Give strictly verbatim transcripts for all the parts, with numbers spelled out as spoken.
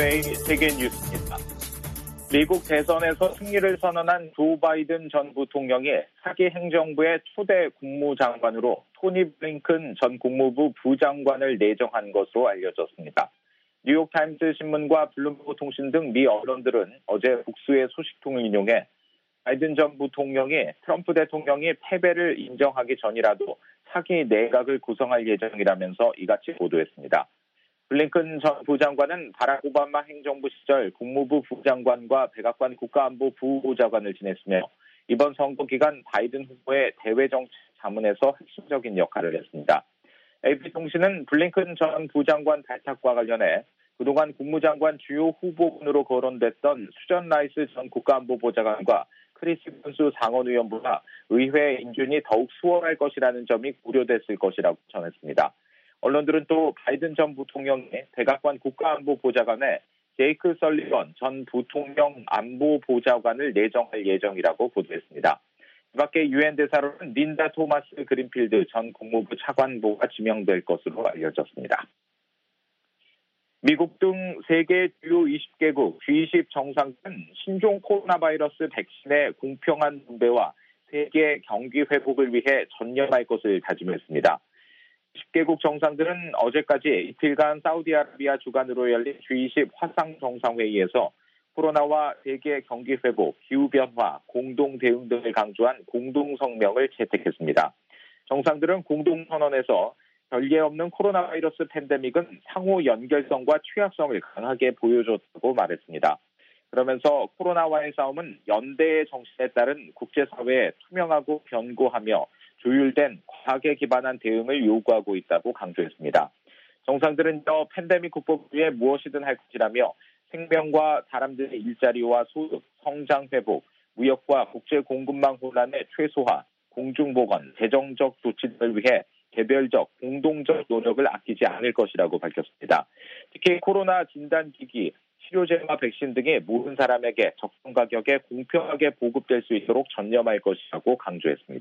에스비에스제이 세계 뉴스입니다. 미국 대선에서 승리를 선언한 조 바이든 전 부통령이 차기 행정부의 초대 국무장관으로 토니 블링컨 전 국무부 부장관을 내정한 것으로 알려졌습니다. 뉴욕타임스 신문과 블룸버그 통신 등 미 언론들은 어제 복수의 소식통을 인용해 바이든 전 부통령이 트럼프 대통령이 패배를 인정하기 전이라도 차기 내각을 구성할 예정이라면서 이같이 보도했습니다. 블링컨 전 부장관은 바락 오바마 행정부 시절 국무부 부장관과 백악관 국가안보 부보좌관을 지냈으며 이번 선거 기간 바이든 후보의 대외정책 자문에서 핵심적인 역할을 했습니다. 에이피통신은 블링컨 전 부장관 발탁과 관련해 그동안 국무장관 주요 후보군으로 거론됐던 수전 라이스 전 국가안보보좌관과 크리스 분수 상원의원보다 의회 인준이 더욱 수월할 것이라는 점이 고려됐을 것이라고 전했습니다. 언론들은 또 바이든 전 부통령이 백악관 국가안보보좌관에 제이크 설리번 전 부통령 안보보좌관을 내정할 예정이라고 보도했습니다. 이 밖에 유엔 대사로는 린다 토마스 그린필드 전 국무부 차관보가 지명될 것으로 알려졌습니다. 미국 등 세계 주요 이십 개국 지 이십 정상들은 신종 코로나 바이러스 백신의 공평한 분배와 세계 경기 회복을 위해 전념할 것을 다짐했습니다. 십 개국 정상들은 어제까지 이틀간 사우디아라비아 주관으로 열린 지 이십 화상 정상회의에서 코로나와 세계 경기 회복, 기후변화, 공동 대응 등을 강조한 공동 성명을 채택했습니다. 정상들은 공동 선언에서 별개 없는 코로나 바이러스 팬데믹은 상호 연결성과 취약성을 강하게 보여줬다고 말했습니다. 그러면서 코로나와의 싸움은 연대의 정신에 따른 국제사회에 투명하고 견고하며 조율된 과학에 기반한 대응을 요구하고 있다고 강조했습니다. 정상들은 또 팬데믹 극복 위해 무엇이든 할 것이라며 생명과 사람들의 일자리와 소득, 성장 회복, 무역과 국제 공급망 혼란의 최소화, 공중보건, 재정적 조치 등을 위해 개별적, 공동적 노력을 아끼지 않을 것이라고 밝혔습니다. 특히 코로나 진단기기, 치료제와 백신 등이 모든 사람에게 적정 가격에 공평하게 보급될 수 있도록 전념할 것이라고 강조했습니다.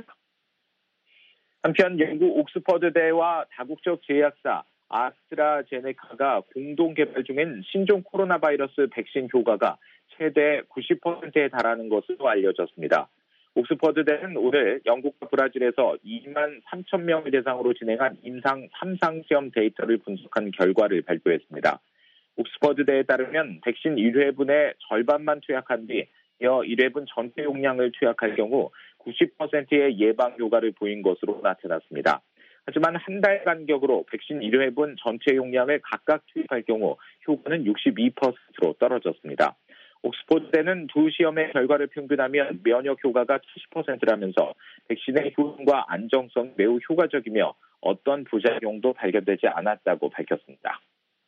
한편 영국 옥스퍼드대와 다국적 제약사 아스트라제네카가 공동 개발 중인 신종 코로나 바이러스 백신 효과가 최대 구십 퍼센트에 달하는 것으로 알려졌습니다. 옥스퍼드대는 오늘 영국과 브라질에서 이만 삼천 명을 대상으로 진행한 임상 삼 상 시험 데이터를 분석한 결과를 발표했습니다. 옥스퍼드대에 따르면 백신 일 회분의 절반만 투약한 뒤 이어 일 회분 전체 용량을 투약할 경우 구십 퍼센트의 예방 효과를 보인 것으로 나타났습니다. 하지만 한 달 간격으로 백신 일 회분 전체 용량을 각각 투입할 경우 효과는 육십이 퍼센트로 떨어졌습니다. 옥스퍼드대는 두 시험의 결과를 평균하면 면역 효과가 칠십 퍼센트라면서 백신의 효능과 안정성 매우 효과적이며 어떤 부작용도 발견되지 않았다고 밝혔습니다.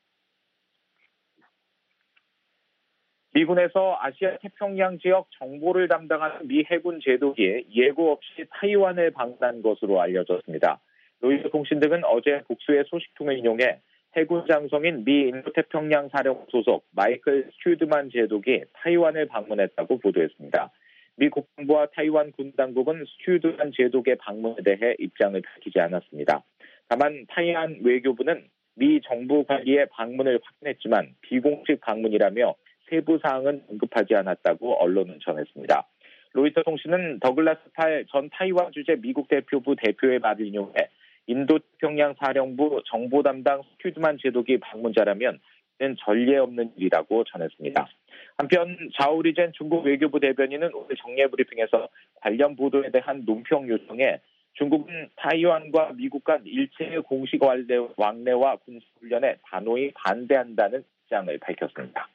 미군에서 아시아 태평양 지역 정보를 담당하는 미 해군 제독이 예고 없이 타이완을 방문한 것으로 알려졌습니다. 로이터 통신 등은 어제 복수의 소식통을 인용해 해군 장성인 미 인도태평양 사령 소속 마이클 스튜드만 제독이 타이완을 방문했다고 보도했습니다. 미 국방부와 타이완 군 당국은 스튜드만 제독의 방문에 대해 입장을 밝히지 않았습니다. 다만 타이완 외교부는 미 정부 관리의 방문을 확인했지만 비공식 방문이라며 세부 사항은 언급하지 않았다고 언론은 전했습니다. 로이터 통신은 더글라스 팔 전 타이완 주재 미국 대표부 대표의 말을 인용해 인도태평양 사령부 정보 담당 스튜드만 제독이 방문자라면 이는 전례 없는 일이라고 전했습니다. 한편 자오리젠 중국 외교부 대변인은 오늘 정례 브리핑에서 관련 보도에 대한 논평 요청에 중국은 타이완과 미국 간 일체의 공식 왕래와 군사훈련에 단호히 반대한다는 입장을 밝혔습니다.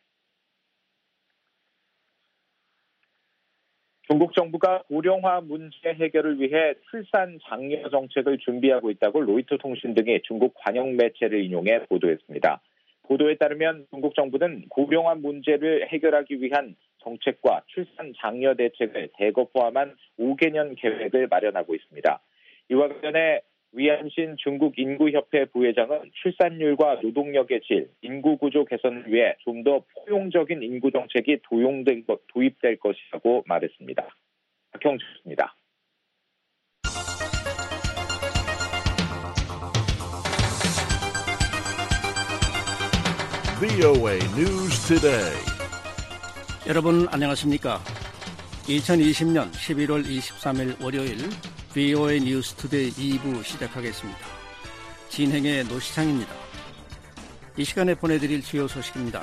중국 정부가 고령화 문제 해결을 위해 출산 장려 정책을 준비하고 있다고 로이터 통신 등의 중국 관영 매체를 인용해 보도했습니다. 보도에 따르면 중국 정부는 고령화 문제를 해결하기 위한 정책과 출산 장려 대책을 대거 포함한 오 개년 계획을 마련하고 있습니다. 이와 관련해 위안신 중국 인구협회 부회장은 출산율과 노동력의 질, 인구구조 개선을 위해 좀 더 포용적인 인구정책이 도용된 것, 도입될 것이라고 말했습니다. 박형주입니다. 브이오에이 News Today. 여러분 안녕하십니까? 이천이십년 십일월 이십삼일 월요일 브이오에이 뉴스 투데이 이 부 시작하겠습니다. 진행의 노시창입니다. 이 시간에 보내드릴 주요 소식입니다.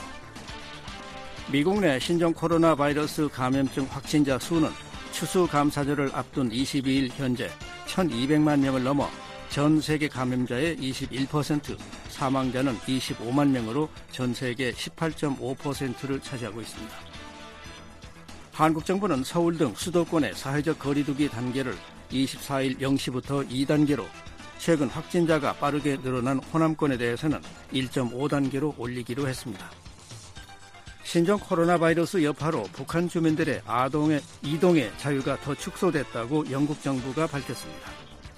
미국 내 신종 코로나 바이러스 감염증 확진자 수는 추수감사절을 앞둔 이십이일 현재 천이백만 명을 넘어 전 세계 감염자의 이십일 퍼센트, 사망자는 이십오만 명으로 전 세계 십팔 점 오 퍼센트를 차지하고 있습니다. 한국 정부는 서울 등 수도권의 사회적 거리두기 단계를 이십사일 영 시부터 이 단계로, 최근 확진자가 빠르게 늘어난 호남권에 대해서는 일 점 오 단계로 올리기로 했습니다. 신종 코로나 바이러스 여파로 북한 주민들의 아동의 이동의 자유가 더 축소됐다고 영국 정부가 밝혔습니다.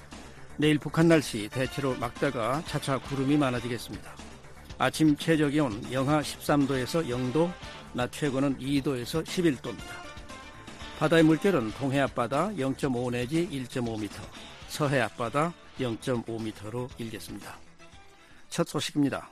내일 북한 날씨 대체로 맑다가 차차 구름이 많아지겠습니다. 아침 최저기온 영하 십삼 도에서 영 도, 낮 최고는 이 도에서 십일 도입니다. 바다의 물결은 동해 앞바다 영 점 오 내지 일 점 오 미터, 서해 앞바다 영 점 오 미터로 일겠습니다. 첫 소식입니다.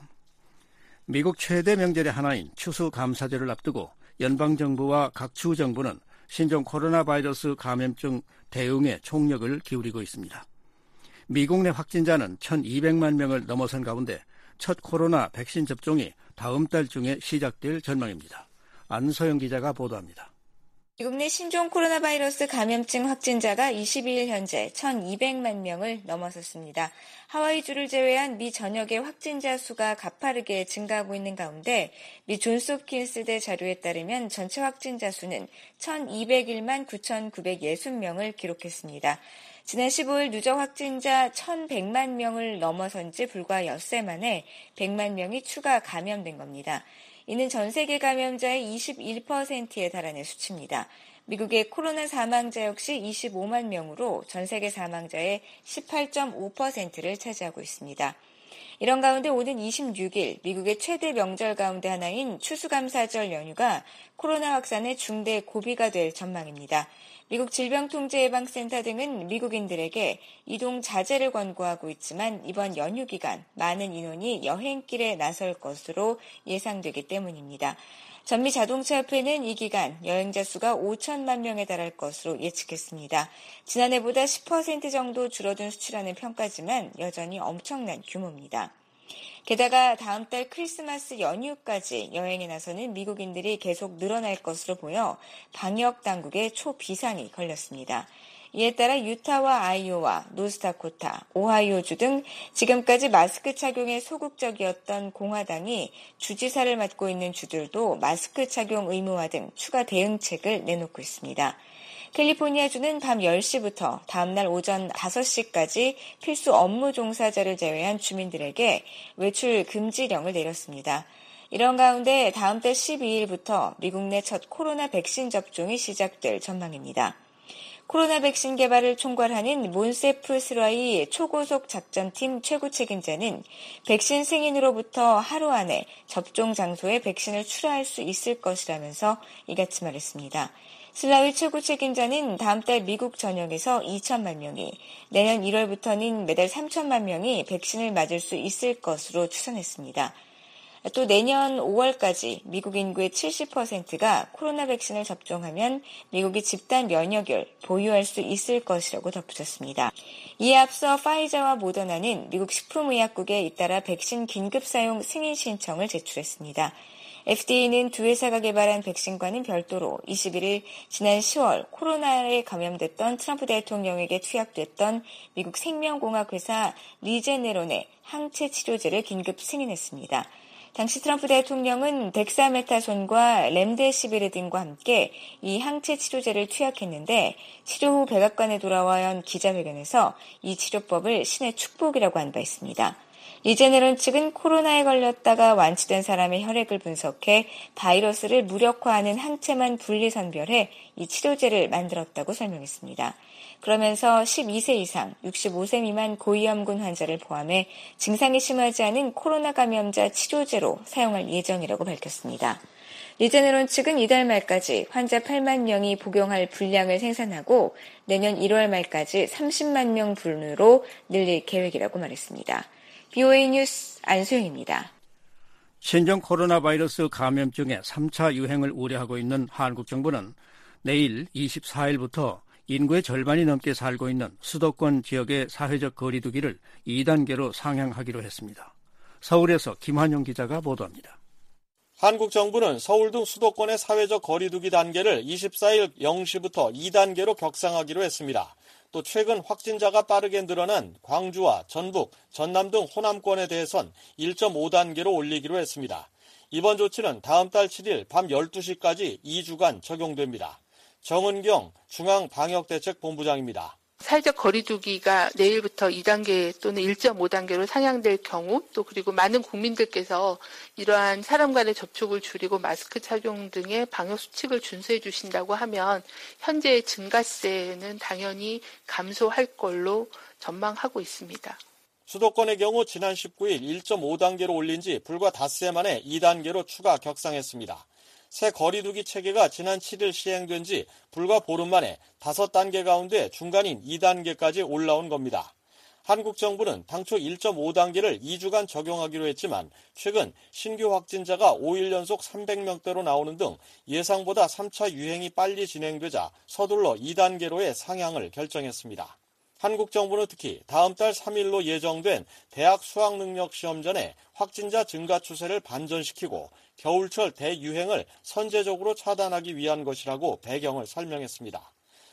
미국 최대 명절의 하나인 추수감사절을 앞두고 연방정부와 각 주정부는 신종 코로나 바이러스 감염증 대응에 총력을 기울이고 있습니다. 미국 내 확진자는 천이백만 명을 넘어선 가운데 첫 코로나 백신 접종이 다음 달 중에 시작될 전망입니다. 안소영 기자가 보도합니다. 미국 내 신종 코로나 바이러스 감염증 확진자가 이십이일 현재 천이백만 명을 넘어섰습니다. 하와이주를 제외한 미 전역의 확진자 수가 가파르게 증가하고 있는 가운데 미 존스홉킨스대 자료에 따르면 전체 확진자 수는 천이백일만 구천구백육십 명을 기록했습니다. 지난 십오일 누적 확진자 천백만 명을 넘어선 지 불과 엿새 만에 백만 명이 추가 감염된 겁니다. 이는 전 세계 감염자의 이십일 퍼센트에 달하는 수치입니다. 미국의 코로나 사망자 역시 이십오만 명으로 전 세계 사망자의 십팔 점 오 퍼센트를 차지하고 있습니다. 이런 가운데 오는 이십육일 미국의 최대 명절 가운데 하나인 추수감사절 연휴가 코로나 확산의 중대 고비가 될 전망입니다. 미국 질병통제예방센터 등은 미국인들에게 이동 자제를 권고하고 있지만 이번 연휴 기간 많은 인원이 여행길에 나설 것으로 예상되기 때문입니다. 전미자동차협회는 이 기간 여행자 수가 오천만 명에 달할 것으로 예측했습니다. 지난해보다 십 퍼센트 정도 줄어든 수치라는 평가지만 여전히 엄청난 규모입니다. 게다가 다음 달 크리스마스 연휴까지 여행에 나서는 미국인들이 계속 늘어날 것으로 보여 방역 당국의 초비상이 걸렸습니다. 이에 따라 유타와 아이오와, 노스다코타, 오하이오주 등 지금까지 마스크 착용에 소극적이었던 공화당이 주지사를 맡고 있는 주들도 마스크 착용 의무화 등 추가 대응책을 내놓고 있습니다. 캘리포니아주는 밤 열 시부터 다음날 오전 다섯 시까지 필수 업무 종사자를 제외한 주민들에게 외출 금지령을 내렸습니다. 이런 가운데 다음 달 십이일부터 미국 내 첫 코로나 백신 접종이 시작될 전망입니다. 코로나 백신 개발을 총괄하는 몬세프스라이 초고속 작전팀 최고 책임자는 백신 승인으로부터 하루 안에 접종 장소에 백신을 출하할 수 있을 것이라면서 이같이 말했습니다. 슬라위 최고 책임자는 다음 달 미국 전역에서 이천만 명이, 내년 일월부터는 매달 삼천만 명이 백신을 맞을 수 있을 것으로 추산했습니다. 또 내년 오월까지 미국 인구의 칠십 퍼센트가 코로나 백신을 접종하면 미국이 집단 면역을 보유할 수 있을 것이라고 덧붙였습니다. 이에 앞서 파이자와 모더나는 미국 식품의약국에 잇따라 백신 긴급 사용 승인 신청을 제출했습니다. 에프디에이는 두 회사가 개발한 백신과는 별도로 이십일일 지난 시월 코로나에 감염됐던 트럼프 대통령에게 투약됐던 미국 생명공학 회사 리제네론의 항체 치료제를 긴급 승인했습니다. 당시 트럼프 대통령은 덱사메타손과 렘데시비르 등과 함께 이 항체 치료제를 투약했는데 치료 후 백악관에 돌아와 한 기자회견에서 이 치료법을 신의 축복이라고 한 바 있습니다. 리제네론 측은 코로나에 걸렸다가 완치된 사람의 혈액을 분석해 바이러스를 무력화하는 항체만 분리 선별해 이 치료제를 만들었다고 설명했습니다. 그러면서 십이 세 이상, 육십오 세 미만 고위험군 환자를 포함해 증상이 심하지 않은 코로나 감염자 치료제로 사용할 예정이라고 밝혔습니다. 리제네론 측은 이달 말까지 환자 팔만 명이 복용할 분량을 생산하고 내년 일월 말까지 삼십만 명 분으로 늘릴 계획이라고 말했습니다. 브이오에이 뉴스 안소영입니다. 신종 코로나 바이러스 감염증의 삼 차 유행을 우려하고 있는 한국 정부는 내일 이십사 일부터 인구의 절반이 넘게 살고 있는 수도권 지역의 사회적 거리 두기를 이 단계로 상향하기로 했습니다. 서울에서 김환용 기자가 보도합니다. 한국 정부는 서울 등 수도권의 사회적 거리 두기 단계를 이십사 일 영 시부터 이 단계로 격상하기로 했습니다. 또 최근 확진자가 빠르게 늘어난 광주와 전북, 전남 등 호남권에 대해선 일 점 오 단계로 올리기로 했습니다. 이번 조치는 다음 달 칠 일 밤 열두 시까지 이 주간 적용됩니다. 정은경 중앙방역대책본부장입니다. 사회적 거리두기가 내일부터 이 단계 또는 일 점 오 단계로 상향될 경우 또 그리고 많은 국민들께서 이러한 사람 간의 접촉을 줄이고 마스크 착용 등의 방역 수칙을 준수해 주신다고 하면 현재의 증가세는 당연히 감소할 걸로 전망하고 있습니다. 수도권의 경우 지난 십구 일 일 점 오 단계로 올린 지 불과 닷새 만에 이 단계로 추가 격상했습니다. 새 거리두기 체계가 지난 칠 일 시행된 지 불과 보름 만에 다섯 단계 가운데 중간인 이 단계까지 올라온 겁니다. 한국 정부는 당초 일 점 오 단계를 이 주간 적용하기로 했지만 최근 신규 확진자가 오 일 연속 삼백 명대로 나오는 등 예상보다 삼 차 유행이 빨리 진행되자 서둘러 이 단계로의 상향을 결정했습니다. 한국 정부는 특히 다음 달 삼 일로 예정된 대학 수학능력시험 전에 확진자 증가 추세를 반전시키고 겨울철 대유행을 선제적으로 차단하기 위한 것이라고 배경을 설명했습니다.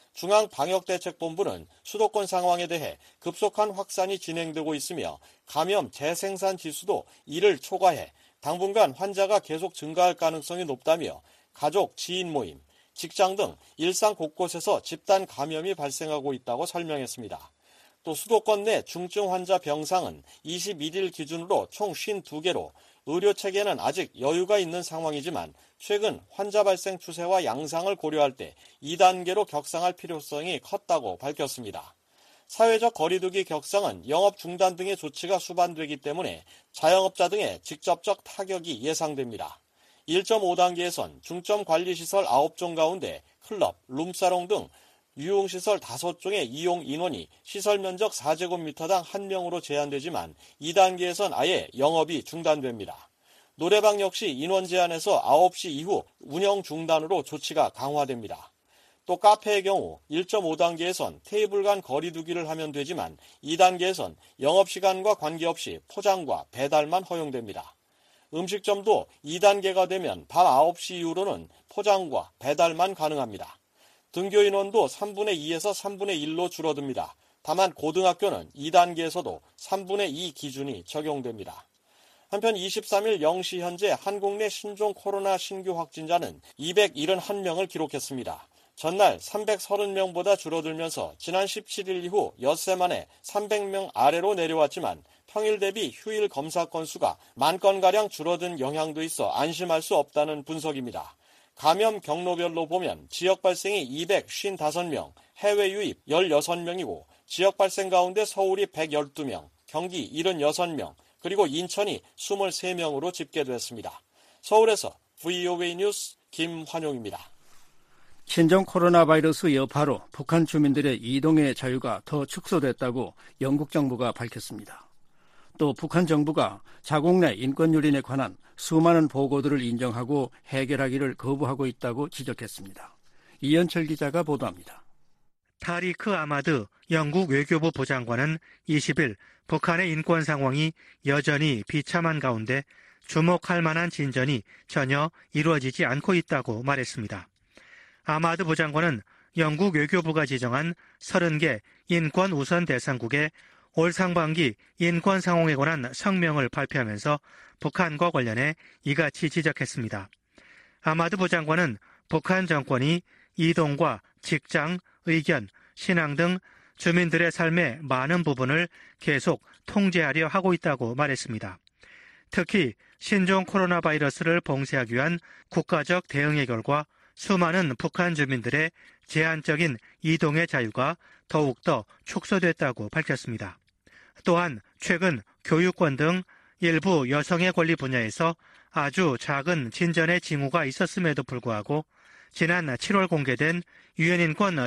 중앙방역대책본부는 수도권 상황에 대해 급속한 확산이 진행되고 있으며 감염 재생산 지수도 이를 초과해 당분간 환자가 계속 증가할 가능성이 높다며 가족, 지인 모임, 직장 등 일상 곳곳에서 집단 감염이 발생하고 있다고 설명했습니다. 또 수도권 내 중증 환자 병상은 이십일 일 기준으로 총 오십이 개로 의료체계는 아직 여유가 있는 상황이지만 최근 환자 발생 추세와 양상을 고려할 때 이 단계로 격상할 필요성이 컸다고 밝혔습니다. 사회적 거리두기 격상은 영업 중단 등의 조치가 수반되기 때문에 자영업자 등의 직접적 타격이 예상됩니다. 일 점 오 단계에선 중점 관리시설 아홉 종 가운데 클럽, 룸사롱 등 유흥시설 다섯 종의 이용 인원이 시설 면적 사 제곱미터당 한 명으로 제한되지만 이 단계에선 아예 영업이 중단됩니다. 노래방 역시 인원 제한에서 아홉 시 이후 운영 중단으로 조치가 강화됩니다. 또 카페의 경우 일 점 오 단계에선 테이블 간 거리 두기를 하면 되지만 이 단계에선 영업시간과 관계없이 포장과 배달만 허용됩니다. 음식점도 이 단계가 되면 밤 아홉 시 이후로는 포장과 배달만 가능합니다. 등교 인원도 삼분의 이에서 삼분의 일로 줄어듭니다. 다만 고등학교는 이 단계에서도 삼분의 이 기준이 적용됩니다. 한편 이십삼 일 영 시 현재 한국 내 신종 코로나 신규 확진자는 이백칠십일 명을 기록했습니다. 전날 삼백삼십 명보다 줄어들면서 지난 십칠 일 이후 엿새 만에 삼백 명 아래로 내려왔지만 평일 대비 휴일 검사 건수가 만 건가량 줄어든 영향도 있어 안심할 수 없다는 분석입니다. 감염 경로별로 보면 지역 발생이 이백오십오 명, 해외 유입 십육 명이고 지역 발생 가운데 서울이 백십이 명, 경기 칠십육 명, 그리고 인천이 이십삼 명으로 집계됐습니다. 서울에서 브이오에이 뉴스 김환용입니다. 신종 코로나 바이러스 여파로 북한 주민들의 이동의 자유가 더 축소됐다고 영국 정부가 밝혔습니다. 또 북한 정부가 자국 내 인권 유린에 관한 수많은 보고들을 인정하고 해결하기를 거부하고 있다고 지적했습니다. 이현철 기자가 보도합니다. 타리크 아마드 영국 외교부 보좌관은 이십 일 북한의 인권 상황이 여전히 비참한 가운데 주목할 만한 진전이 전혀 이루어지지 않고 있다고 말했습니다. 아마드 보좌관은 영국 외교부가 지정한 서른 개 인권 우선 대상국에 올 상반기 인권 상황에 관한 성명을 발표하면서 북한과 관련해 이같이 지적했습니다. 아마드 보좌관은 북한 정권이 이동과 직장, 의견, 신앙 등 주민들의 삶의 많은 부분을 계속 통제하려 하고 있다고 말했습니다. 특히 신종 코로나 바이러스를 봉쇄하기 위한 국가적 대응의 결과 수많은 북한 주민들의 제한적인 이동의 자유가 더욱더 축소됐다고 밝혔습니다. 또한 최근 교육권 등 일부 여성의 권리 분야에서 아주 작은 진전의 징후가 있었음에도 불구하고 지난 칠월 공개된 유엔 인권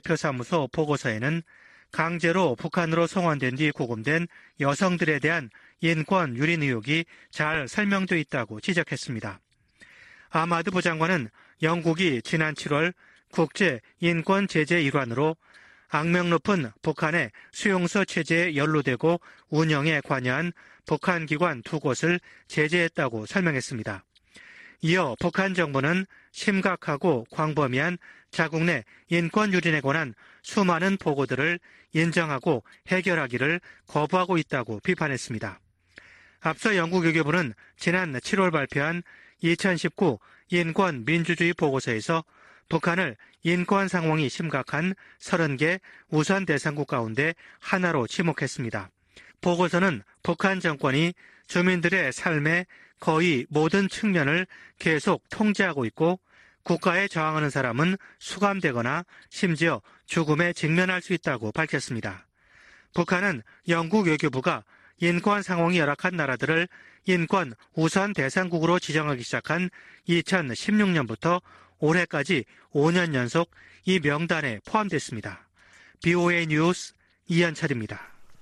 최고대표사무소 보고서에는 강제로 북한으로 송환된 뒤 구금된 여성들에 대한 인권 유린 의혹이 잘 설명돼 있다고 지적했습니다. 아마드 부장관은 영국이 지난 칠월 국제 인권 제재 일환으로 악명 높은 북한의 수용소 체제에 연루되고 운영에 관여한 북한 기관 두 곳을 제재했다고 설명했습니다. 이어 북한 정부는 심각하고 광범위한 자국 내 인권 유린에 관한 수많은 보고들을 인정하고 해결하기를 거부하고 있다고 비판했습니다. 앞서 영국 외교부는 지난 칠월 발표한 이천십구 인권 민주주의 보고서에서 북한을 인권 상황이 심각한 서른 개 우선 대상국 가운데 하나로 지목했습니다. 보고서는 북한 정권이 주민들의 삶의 거의 모든 측면을 계속 통제하고 있고 국가에 저항하는 사람은 수감되거나 심지어 죽음에 직면할 수 있다고 밝혔습니다. 북한은 영국 외교부가 인권 상황이 열악한 나라들을 인권 우선 대상국으로 지정하기 시작한 이천십육 년부터 올해까지 오 년 연속 이 명단에 포함됐습니다. 비오에이 뉴스 이현철입니다.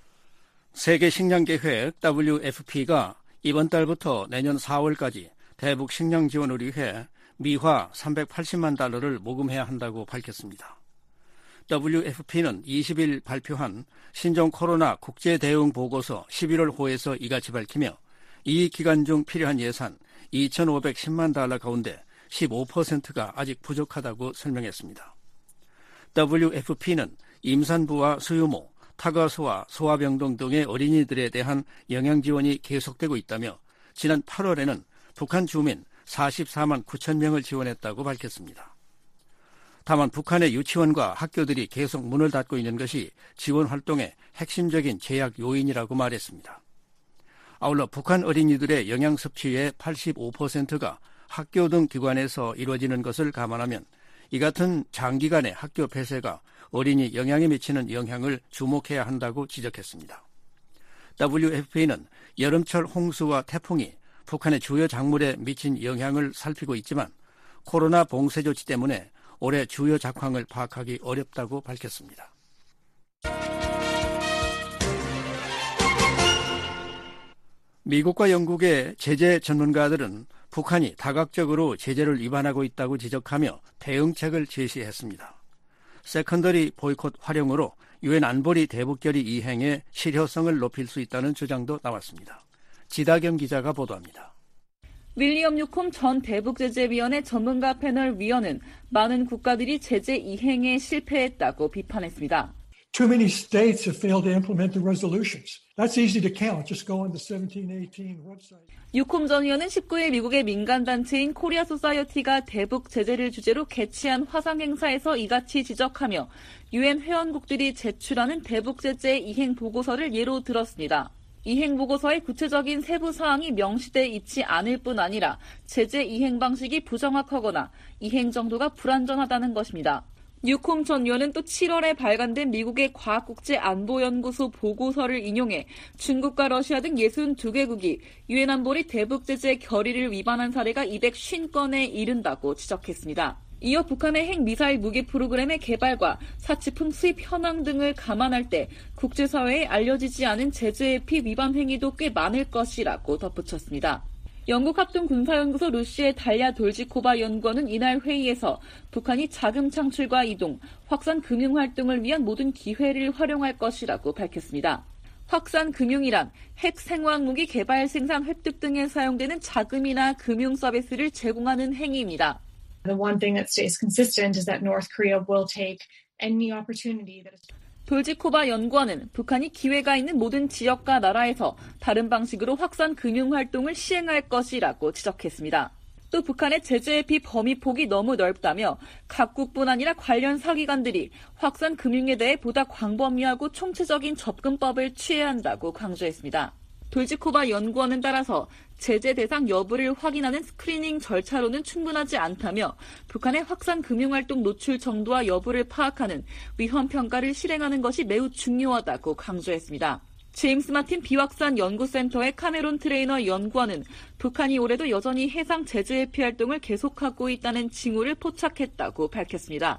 세계식량계획 더블유에프피가 이번 달부터 내년 사월까지 대북 식량 지원을 위해 미화 삼백팔십만 달러를 모금해야 한다고 밝혔습니다. 더블유에프피는 이십 일 발표한 신종 코로나 국제 대응 보고서 십일월 호에서 이같이 밝히며 이 기간 중 필요한 예산 이천오백십만 달러 가운데 십오 퍼센트가 아직 부족하다고 설명했습니다. 더블유에프피는 임산부와 수유모, 타가소와 소아병동 등의 어린이들에 대한 영양 지원이 계속되고 있다며 지난 팔월에는 북한 주민 사십사만 구천 명을 지원했다고 밝혔습니다. 다만 북한의 유치원과 학교들이 계속 문을 닫고 있는 것이 지원 활동의 핵심적인 제약 요인이라고 말했습니다. 아울러 북한 어린이들의 영양 섭취의 팔십오 퍼센트가 학교 등 기관에서 이루어지는 것을 감안하면 이 같은 장기간의 학교 폐쇄가 어린이 영양에 미치는 영향을 주목해야 한다고 지적했습니다. 더블유에프피는 여름철 홍수와 태풍이 북한의 주요 작물에 미친 영향을 살피고 있지만 코로나 봉쇄 조치 때문에 올해 주요 작황을 파악하기 어렵다고 밝혔습니다. 미국과 영국의 제재 전문가들은 북한이 다각적으로 제재를 위반하고 있다고 지적하며 대응책을 제시했습니다. 세컨더리 보이콧 활용으로 유엔 안보리 대북결의 이행의 실효성을 높일 수 있다는 주장도 나왔습니다. 지다경 기자가 보도합니다. 윌리엄 유콤 전 대북제재위원회 전문가 패널 위원은 많은 국가들이 제재 이행에 실패했다고 비판했습니다. Too many states have failed to implement the resolutions. That's easy to count. Just go on the seventeen eighteen website. 유콤 전 의원은 십구 일 미국의 민간단체인 코리아 소사이어티가 대북 제재를 주제로 개최한 화상 행사에서 이같이 지적하며 유엔 회원국들이 제출하는 대북 제재 이행 보고서를 예로 들었습니다. 이행 보고서의 구체적인 세부 사항이 명시돼 있지 않을 뿐 아니라 제재 이행 방식이 부정확하거나 이행 정도가 불완전하다는 것입니다. 유콤 전 의원은 또 칠월에 발간된 미국의 과학국제안보연구소 보고서를 인용해 중국과 러시아 등 육십이 개국이 유엔 안보리 대북제재 결의를 위반한 사례가 이백오십 건에 이른다고 지적했습니다. 이어 북한의 핵미사일 무기 프로그램의 개발과 사치품 수입 현황 등을 감안할 때 국제사회에 알려지지 않은 제재의 피위반 행위도 꽤 많을 것이라고 덧붙였습니다. 영국 합동군사연구소 루시의 달랴 돌지코바 연구원은 이날 회의에서 북한이 자금 창출과 이동, 확산 금융 활동을 위한 모든 기회를 활용할 것이라고 밝혔습니다. 확산 금융이란 핵 생화학무기 개발 생산 획득 등에 사용되는 자금이나 금융 서비스를 제공하는 행위입니다. The one thing that stays consistent is that North Korea will take any opportunity that is 돌지코바 연구원은 북한이 기회가 있는 모든 지역과 나라에서 다른 방식으로 확산 금융 활동을 시행할 것이라고 지적했습니다. 또 북한의 제재의 비범위 폭이 너무 넓다며 각국뿐 아니라 관련 사기관들이 확산 금융에 대해 보다 광범위하고 총체적인 접근법을 취해야 한다고 강조했습니다. 돌지코바 연구원은 따라서 제재 대상 여부를 확인하는 스크리닝 절차로는 충분하지 않다며 북한의 확산 금융활동 노출 정도와 여부를 파악하는 위험 평가를 실행하는 것이 매우 중요하다고 강조했습니다. 제임스 마틴 비확산 연구센터의 카메론 트레이너 연구원은 북한이 올해도 여전히 해상 제재 회피 활동을 계속하고 있다는 징후를 포착했다고 밝혔습니다.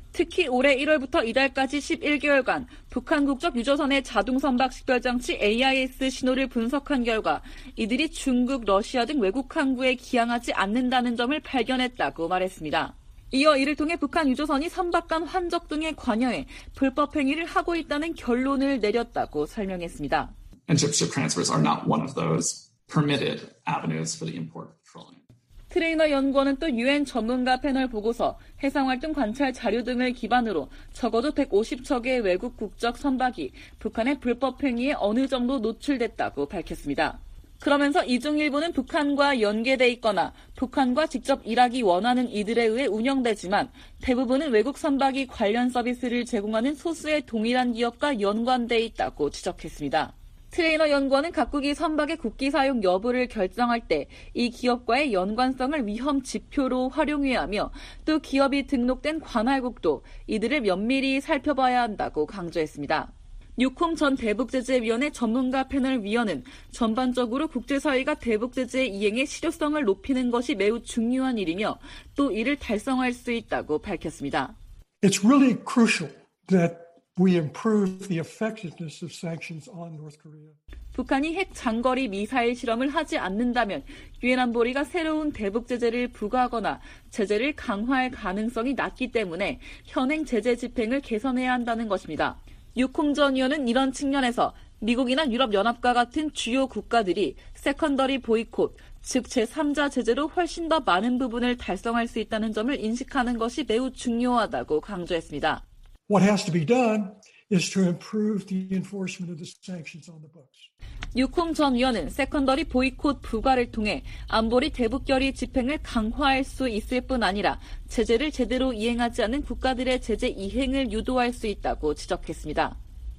특히 올해 일월부터 이달까지 십일 개월간 북한 국적 유조선의 자동 선박 식별장치 에이아이에스 신호를 분석한 결과 이들이 중국, 러시아 등 외국 항구에 기항하지 않는다는 점을 발견했다고 말했습니다. 이어 이를 통해 북한 유조선이 선박간 환적 등에 관여해 불법 행위를 하고 있다는 결론을 내렸다고 설명했습니다. And ship-to-ship transfers are not one of those permitted avenues for the import of petroleum. 트레이너 연구원은 또 유엔 전문가 패널 보고서, 해상활동 관찰 자료 등을 기반으로 적어도 백오십 척의 외국 국적 선박이 북한의 불법 행위에 어느 정도 노출됐다고 밝혔습니다. 그러면서 이 중 일부는 북한과 연계돼 있거나 북한과 직접 일하기 원하는 이들에 의해 운영되지만 대부분은 외국 선박이 관련 서비스를 제공하는 소수의 동일한 기업과 연관돼 있다고 지적했습니다. 트레이너 연구원은 각국이 선박의 국기 사용 여부를 결정할 때 이 기업과의 연관성을 위험 지표로 활용해야 하며 또 기업이 등록된 관할국도 이들을 면밀히 살펴봐야 한다고 강조했습니다. 뉴콤 전 대북제재위원회 전문가 패널 위원은 전반적으로 국제사회가 대북제재 이행의 실효성을 높이는 것이 매우 중요한 일이며 또 이를 달성할 수 있다고 밝혔습니다. It's really crucial that we improve the effectiveness of sanctions on North Korea. 북한이 핵 장거리 미사일 실험을 하지 않는다면 유엔 안보리가 새로운 대북 제재를 부과하거나 제재를 강화할 가능성이 낮기 때문에 현행 제재 집행을 개선해야 한다는 것입니다. 뉴콤 전 의원은 이런 측면에서 미국이나 유럽연합과 같은 주요 국가들이 세컨더리 보이콧, 즉 제삼자 제재로 훨씬 더 많은 부분을 달성할 수 있다는 점을 인식하는 것이 매우 중요하다고 강조했습니다. What has to be done is to improve the enforcement of the sanctions on the books. 뉴콤 전 의원은 세컨더리 보이콧 부과를 통해 안보리 대북결의 집행을 강화할 수 있을 뿐 아니라 제재를 제대로 이행하지 않는 국가들의 제재 이행을 유도할 수 있다고 지적했습니다.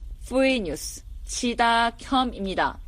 포에이 뉴스 지다겸입니다.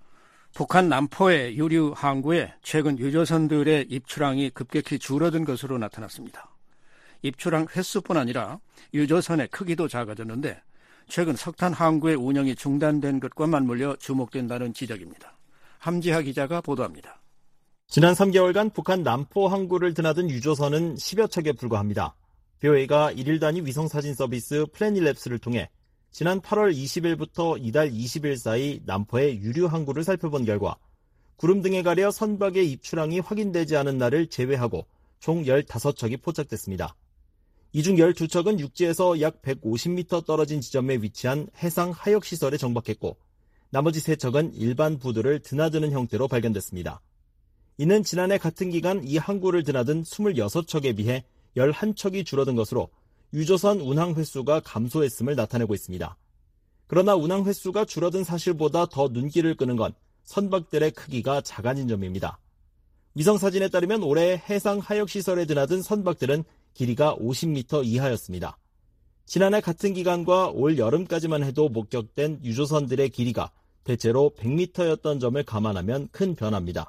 북한 남포의 유류 항구에 최근 유조선들의 입출항이 급격히 줄어든 것으로 나타났습니다. 입출항 횟수뿐 아니라 유조선의 크기도 작아졌는데 최근 석탄 항구의 운영이 중단된 것과 맞물려 주목된다는 지적입니다. 함지하 기자가 보도합니다. 지난 삼 개월간 북한 남포 항구를 드나든 유조선은 십여 척에 불과합니다. 비오에이가 일일 단위 위성사진 서비스 플래닛랩스를 통해 지난 팔월 이십일부터 이달 이십일 사이 남포의 유류 항구를 살펴본 결과 구름 등에 가려 선박의 입출항이 확인되지 않은 날을 제외하고 총 열다섯 척이 포착됐습니다. 이 중 열두 척은 육지에서 약 백오십 미터 떨어진 지점에 위치한 해상 하역시설에 정박했고 나머지 세 척은 일반 부두를 드나드는 형태로 발견됐습니다. 이는 지난해 같은 기간 이 항구를 드나든 이십육 척에 비해 열한 척이 줄어든 것으로 유조선 운항 횟수가 감소했음을 나타내고 있습니다. 그러나 운항 횟수가 줄어든 사실보다 더 눈길을 끄는 건 선박들의 크기가 작아진 점입니다. 위성사진에 따르면 올해 해상 하역시설에 드나든 선박들은 길이가 오십 미터 이하였습니다. 지난해 같은 기간과 올 여름까지만 해도 목격된 유조선들의 길이가 대체로 백 미터였던 점을 감안하면 큰 변화입니다.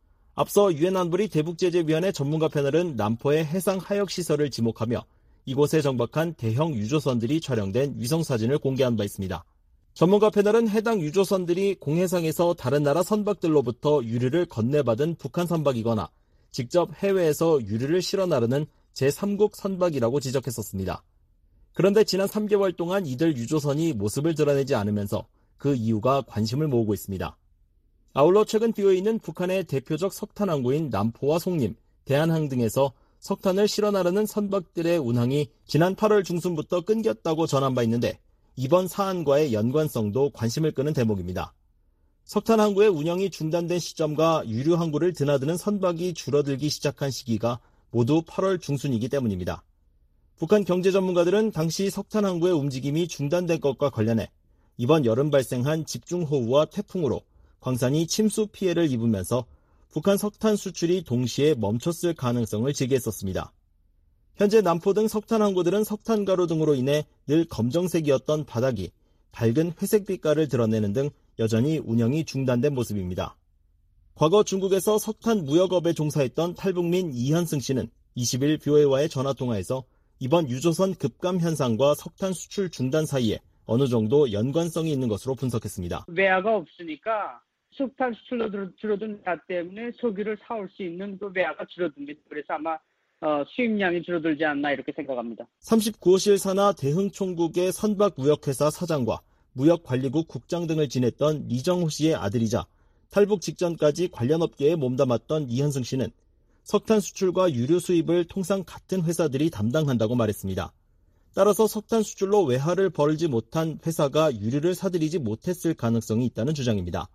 앞서 유엔 안보리 대북제재위원회 전문가 패널은 남포의 해상 하역시설을 지목하며 이곳에 정박한 대형 유조선들이 촬영된 위성사진을 공개한 바 있습니다. 전문가 패널은 해당 유조선들이 공해상에서 다른 나라 선박들로부터 유류를 건네받은 북한 선박이거나 직접 해외에서 유류를 실어 나르는 제삼국 선박이라고 지적했었습니다. 그런데 지난 삼 개월 동안 이들 유조선이 모습을 드러내지 않으면서 그 이유가 관심을 모으고 있습니다. 아울러 최근 비오에이는 북한의 대표적 석탄 항구인 남포와 송림, 대한항 등에서 석탄을 실어 나르는 선박들의 운항이 지난 팔월 중순부터 끊겼다고 전한 바 있는데 이번 사안과의 연관성도 관심을 끄는 대목입니다. 석탄 항구의 운영이 중단된 시점과 유류 항구를 드나드는 선박이 줄어들기 시작한 시기가 모두 팔월 중순이기 때문입니다. 북한 경제 전문가들은 당시 석탄 항구의 움직임이 중단된 것과 관련해 이번 여름 발생한 집중호우와 태풍으로 광산이 침수 피해를 입으면서 북한 석탄 수출이 동시에 멈췄을 가능성을 제기했었습니다. 현재 남포 등 석탄 항구들은 석탄 가루 등으로 인해 늘 검정색이었던 바닥이 밝은 회색 빛깔을 드러내는 등 여전히 운영이 중단된 모습입니다. 과거 중국에서 석탄 무역업에 종사했던 탈북민 이현승 씨는 이십일 비오에이와의 전화통화에서 이번 유조선 급감 현상과 석탄 수출 중단 사이에 어느 정도 연관성이 있는 것으로 분석했습니다. 외화가 없으니까 석탄 수출로 줄어든 나 때문에 석유를 사올 수 있는 그 외화가 줄어듭니다. 그래서 아마 어, 수입량이 줄어들지 않나 이렇게 생각합니다. 삼십구 호실 산하 대흥총국의 선박무역회사 사장과 무역관리국 국장 등을 지냈던 리정호 씨의 아들이자 탈북 직전까지 관련 업계에 몸담았던 이현승 씨는 석탄 수출과 유류 수입을 통상 같은 회사들이 담당한다고 말했습니다. 따라서 석탄 수출로 외화를 벌지 못한 회사가 유류를 사들이지 못했을 가능성이 있다는 주장입니다.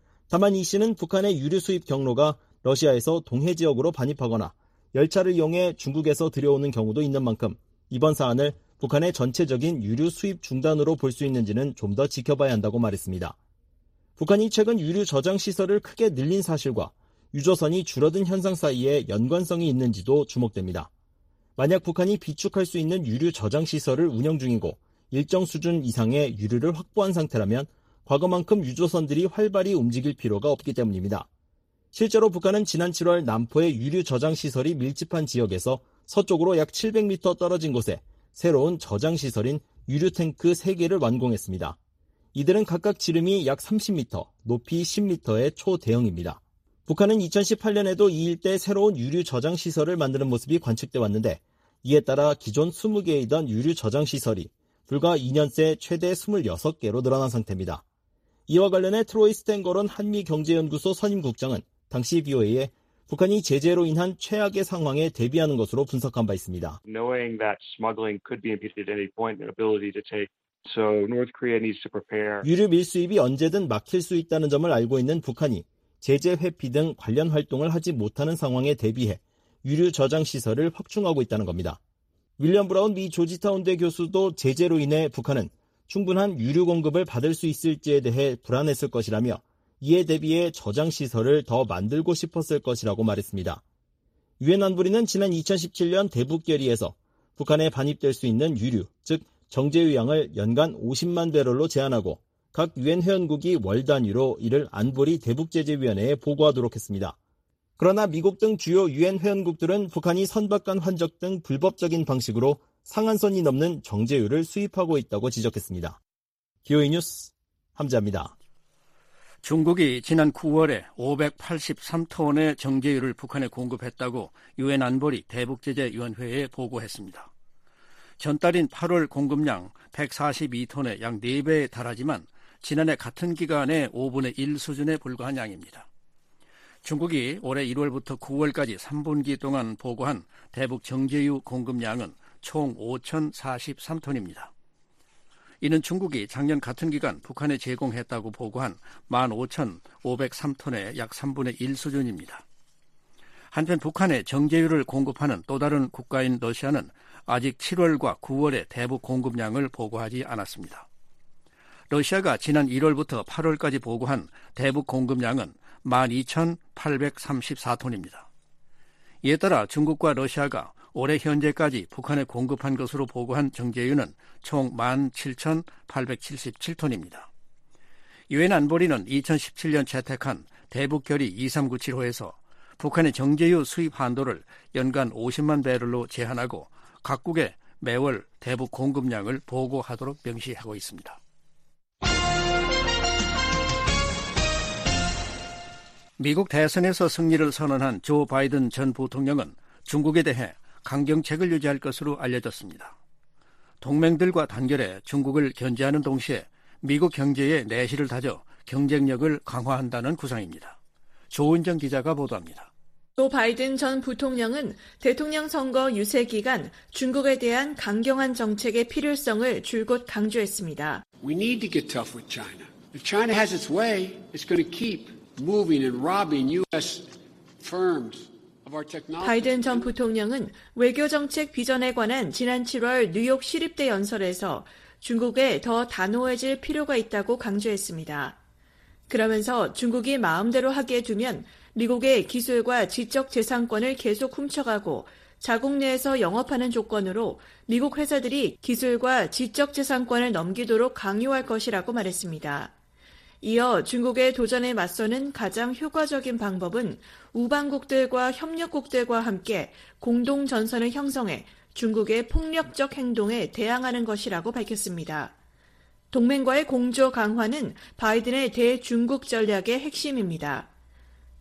다만 이 씨는 북한의 유류 수입 경로가 러시아에서 동해 지역으로 반입하거나 열차를 이용해 중국에서 들여오는 경우도 있는 만큼 이번 사안을 북한의 전체적인 유류 수입 중단으로 볼 수 있는지는 좀 더 지켜봐야 한다고 말했습니다. 북한이 최근 유류 저장 시설을 크게 늘린 사실과 유조선이 줄어든 현상 사이에 연관성이 있는지도 주목됩니다. 만약 북한이 비축할 수 있는 유류 저장 시설을 운영 중이고 일정 수준 이상의 유류를 확보한 상태라면 과거만큼 유조선들이 활발히 움직일 필요가 없기 때문입니다. 실제로 북한은 지난 칠월 남포의 유류 저장 시설이 밀집한 지역에서 서쪽으로 약 칠백 미터 떨어진 곳에 새로운 저장 시설인 유류 탱크 세 개를 완공했습니다. 이들은 각각 지름이 약 삼십 미터, 높이 십 미터의 초대형입니다. 북한은 이천십팔 년에도 이 일대에 새로운 유류 저장 시설을 만드는 모습이 관측돼 왔는데 이에 따라 기존 이십 개이던 유류 저장 시설이 불과 이 년 새 최대 이십육 개로 늘어난 상태입니다. 이와 관련해 트로이 스탠거론 한미경제연구소 선임국장은 당시 비오에이에 북한이 제재로 인한 최악의 상황에 대비하는 것으로 분석한 바 있습니다. Knowing that smuggling could be impeded at any point, their ability to take, so North Korea needs to prepare. 유류 밀수입이 언제든 막힐 수 있다는 점을 알고 있는 북한이 제재 회피 등 관련 활동을 하지 못하는 상황에 대비해 유류 저장 시설을 확충하고 있다는 겁니다. 윌리엄 브라운 미 조지타운대 교수도 제재로 인해 북한은 충분한 유류 공급을 받을 수 있을지에 대해 불안했을 것이라며 이에 대비해 저장 시설을 더 만들고 싶었을 것이라고 말했습니다. 유엔 안보리는 지난 이천십칠 년 대북 결의에서 북한에 반입될 수 있는 유류, 즉 정제유 양을 연간 오십만 배럴로 제한하고 각 유엔 회원국이 월 단위로 이를 안보리 대북제재위원회에 보고하도록 했습니다. 그러나 미국 등 주요 유엔 회원국들은 북한이 선박간 환적 등 불법적인 방식으로 상한선이 넘는 정제유를 수입하고 있다고 지적했습니다. 비오이 뉴스 함자입니다. 중국이 지난 구월에 오백팔십삼 톤의 정제유를 북한에 공급했다고 유엔 안보리 대북제재위원회에 보고했습니다. 전달인 팔월 공급량 백사십이 톤의 약 네 배에 달하지만 지난해 같은 기간의 오분의 일 수준에 불과한 양입니다. 중국이 올해 일월부터 구월까지 삼 분기 동안 보고한 대북 정제유 공급량은 총 오천사십삼 톤입니다. 이는 중국이 작년 같은 기간 북한에 제공했다고 보고한 만 오천오백삼 톤의 약 삼분의 일 수준입니다. 한편 북한에 정제유를 공급하는 또 다른 국가인 러시아는 아직 칠월과 구월의 대북 공급량을 보고하지 않았습니다. 러시아가 지난 일월부터 팔월까지 보고한 대북 공급량은 만 이천팔백삼십사 톤입니다. 이에 따라 중국과 러시아가 올해 현재까지 북한에 공급한 것으로 보고한 정제유는 총 만 칠천팔백칠십칠 톤입니다. 유엔 안보리는 이천십칠 년 채택한 대북결의 이삼구칠 호에서 북한의 정제유 수입 한도를 연간 오십만 배럴로 제한하고 각국에 매월 대북 공급량을 보고하도록 명시하고 있습니다. 미국 대선에서 승리를 선언한 조 바이든 전 부통령은 중국에 대해 강경책을 유지할 것으로 알려졌습니다. 동맹들과 단결해 중국을 견제하는 동시에 미국 경제에 내실을 다져 경쟁력을 강화한다는 구상입니다. 조은정 기자가 보도합니다. 조 바이든 전 부통령은 대통령 선거 유세 기간 중국에 대한 강경한 정책의 필요성을 줄곧 강조했습니다. We need to get tough with China. If China has its way, it's going to keep moving and robbing U S firms. 바이든 전 부통령은 외교정책 비전에 관한 지난 칠월 뉴욕 시립대 연설에서 중국에 더 단호해질 필요가 있다고 강조했습니다. 그러면서 중국이 마음대로 하게 두면 미국의 기술과 지적재산권을 계속 훔쳐가고 자국 내에서 영업하는 조건으로 미국 회사들이 기술과 지적재산권을 넘기도록 강요할 것이라고 말했습니다. 이어 중국의 도전에 맞서는 가장 효과적인 방법은 우방국들과 협력국들과 함께 공동 전선을 형성해 중국의 폭력적 행동에 대항하는 것이라고 밝혔습니다. 동맹과의 공조 강화는 바이든의 대중국 전략의 핵심입니다.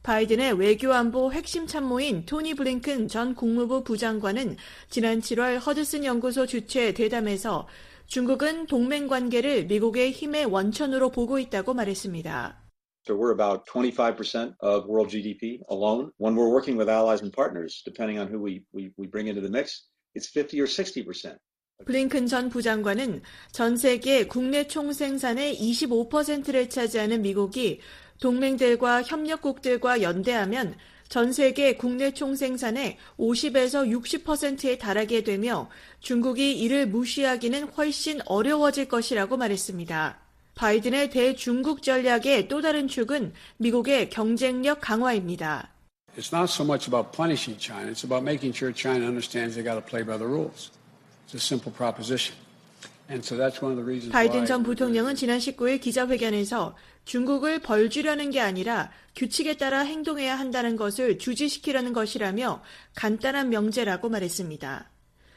바이든의 외교안보 핵심 참모인 토니 블링컨 전 국무부 부장관은 지난 칠월 허드슨 연구소 주최 대담에서 중국은 동맹 관계를 미국의 힘의 원천으로 보고 있다고 말했습니다. So we're about twenty-five percent of world G D P alone. When we're working with allies and partners, depending on who we, we, we bring into the mix, it's fifty or sixty percent. 블링컨 전 부장관은 전 세계 국내 총생산의 이십오 퍼센트를 차지하는 미국이 동맹들과 협력국들과 연대하면 전 세계 국내 총생산의 오십에서 육십 퍼센트에 달하게 되며 중국이 이를 무시하기는 훨씬 어려워질 것이라고 말했습니다. 바이든의 대중국 전략의 또 다른 축은 미국의 경쟁력 강화입니다. It's not so much about punishing China. It's about making sure China understands they got to play by the rules. It's a simple proposition. And so that's one of the reasons why. 바이든 전 부통령은 지난 십구일 기자회견에서 중국을 벌주려는 게 아니라 규칙에 따라 행동해야 한다는 것을 주지시키려는 것이라며 간단한 명제라고 말했습니다.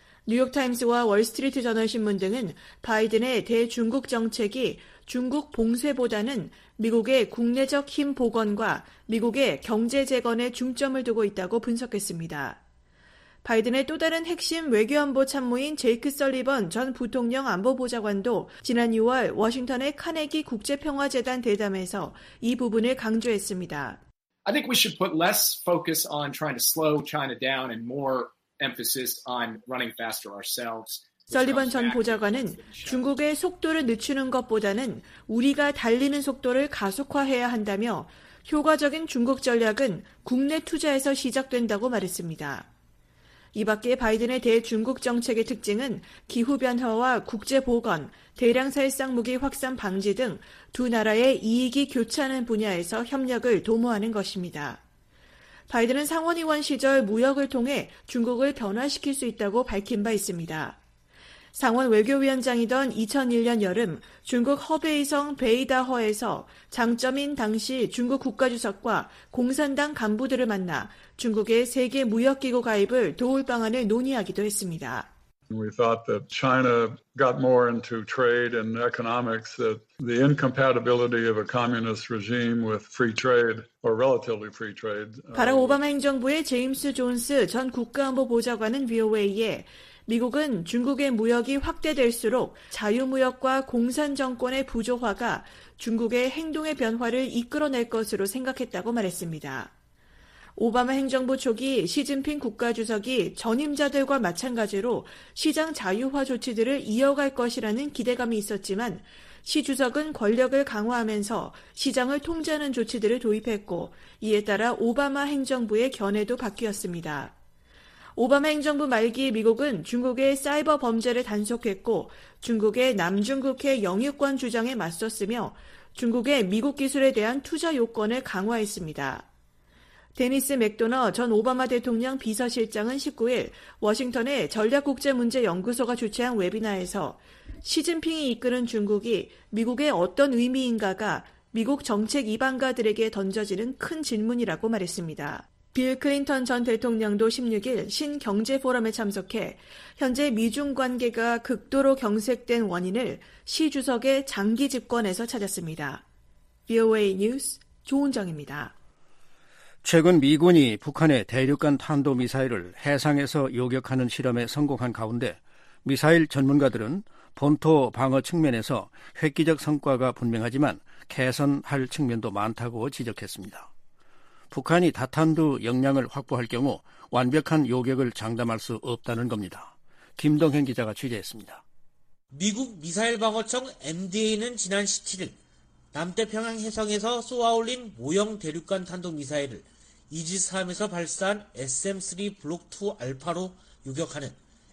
뉴욕타임스와 월스트리트 저널 신문 등은 바이든의 대중국 정책이 중국 봉쇄보다는 미국의 국내적 힘 복원과 미국의 경제 재건에 중점을 두고 있다고 분석했습니다. 바이든의 또 다른 핵심 외교안보 참모인 제이크 설리번 전 부통령 안보보좌관도 지난 유월 워싱턴의 카네기 국제평화재단 대담에서 이 부분을 강조했습니다. I think we should put less focus on trying to slow China down and more emphasis on running faster ourselves. 설리번 전 보좌관은 중국의 속도를 늦추는 것보다는 우리가 달리는 속도를 가속화해야 한다며 효과적인 중국 전략은 국내 투자에서 시작된다고 말했습니다. 이 밖에 바이든의 대중국 정책의 특징은 기후변화와 국제보건, 대량살상 무기 확산 방지 등 두 나라의 이익이 교차하는 분야에서 협력을 도모하는 것입니다. 바이든은 상원의원 시절 무역을 통해 중국을 변화시킬 수 있다고 밝힌 바 있습니다. 상원 외교위원장이던 이천일년 여름 중국 허베이성 베이다허에서 장쩌민 당시 중국 국가주석과 공산당 간부들을 만나 중국의 세계무역기구 가입을 도울 방안을 논의하기도 했습니다. We thought that China got more into trade and economics, that the incompatibility of a communist regime with free trade or relatively free trade. 바락 오바마 행정부의 제임스 존스 전 국가안보보좌관은 브이오에이에 미국은 중국의 무역이 확대될수록 자유무역과 공산정권의 부조화가 중국의 행동의 변화를 이끌어낼 것으로 생각했다고 말했습니다. 오바마 행정부 초기 시진핑 국가주석이 전임자들과 마찬가지로 시장 자유화 조치들을 이어갈 것이라는 기대감이 있었지만 시 주석은 권력을 강화하면서 시장을 통제하는 조치들을 도입했고 이에 따라 오바마 행정부의 견해도 바뀌었습니다. 오바마 행정부 말기 미국은 중국의 사이버 범죄를 단속했고 중국의 남중국해 영유권 주장에 맞섰으며 중국의 미국 기술에 대한 투자 요건을 강화했습니다. 데니스 맥도너 전 오바마 대통령 비서실장은 십구일 워싱턴의 전략국제문제연구소가 주최한 웨비나에서 시진핑이 이끄는 중국이 미국의 어떤 의미인가가 미국 정책 이방가들에게 던져지는 큰 질문이라고 말했습니다. 빌 클린턴 전 대통령도 십육일 신경제포럼에 참석해 현재 미중 관계가 극도로 경색된 원인을 시 주석의 장기 집권에서 찾았습니다. 브이오에이 뉴스 조은정입니다. 최근 미군이 북한의 대륙간 탄도미사일을 해상에서 요격하는 실험에 성공한 가운데 미사일 전문가들은 본토 방어 측면에서 획기적 성과가 분명하지만 개선할 측면도 많다고 지적했습니다. 북한이 다탄두 역량을 확보할 경우 완벽한 요격을 장담할 수 없다는 겁니다. 김동현 기자가 취재했습니다. 미국 미사일 방어청 엠디에이는 지난 십칠일 남태평양 해상에서 쏘아올린 모형 대륙간 탄도미사일을 이지스함에서 발사한 에스엠 쓰리 블록 투 알파로 요격하는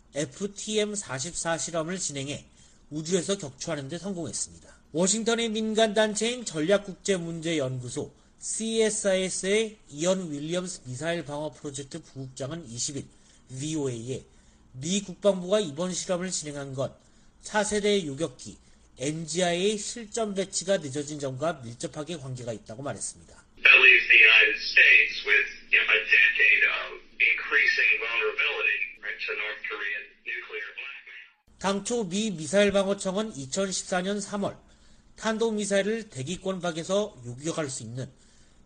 에프티엠 사십사 실험을 진행해 우주에서 격추하는 데 성공했습니다. 워싱턴의 민간단체인 전략국제문제연구소 씨에스아이에스의 이언 윌리엄스 미사일 방어 프로젝트 부국장은 이십일 브이오에이에 미 국방부가 이번 실험을 진행한 건 차세대 요격기 엔지아이의 실전 배치가 늦어진 점과 밀접하게 관계가 있다고 말했습니다. That leaves the United States with you know, a decade of increasing vulnerability right, to North Korean nuclear blackmail. 당초 미 미사일 방어청은 이천십사년 삼월 탄도미사일을 대기권 밖에서 요격할 수 있는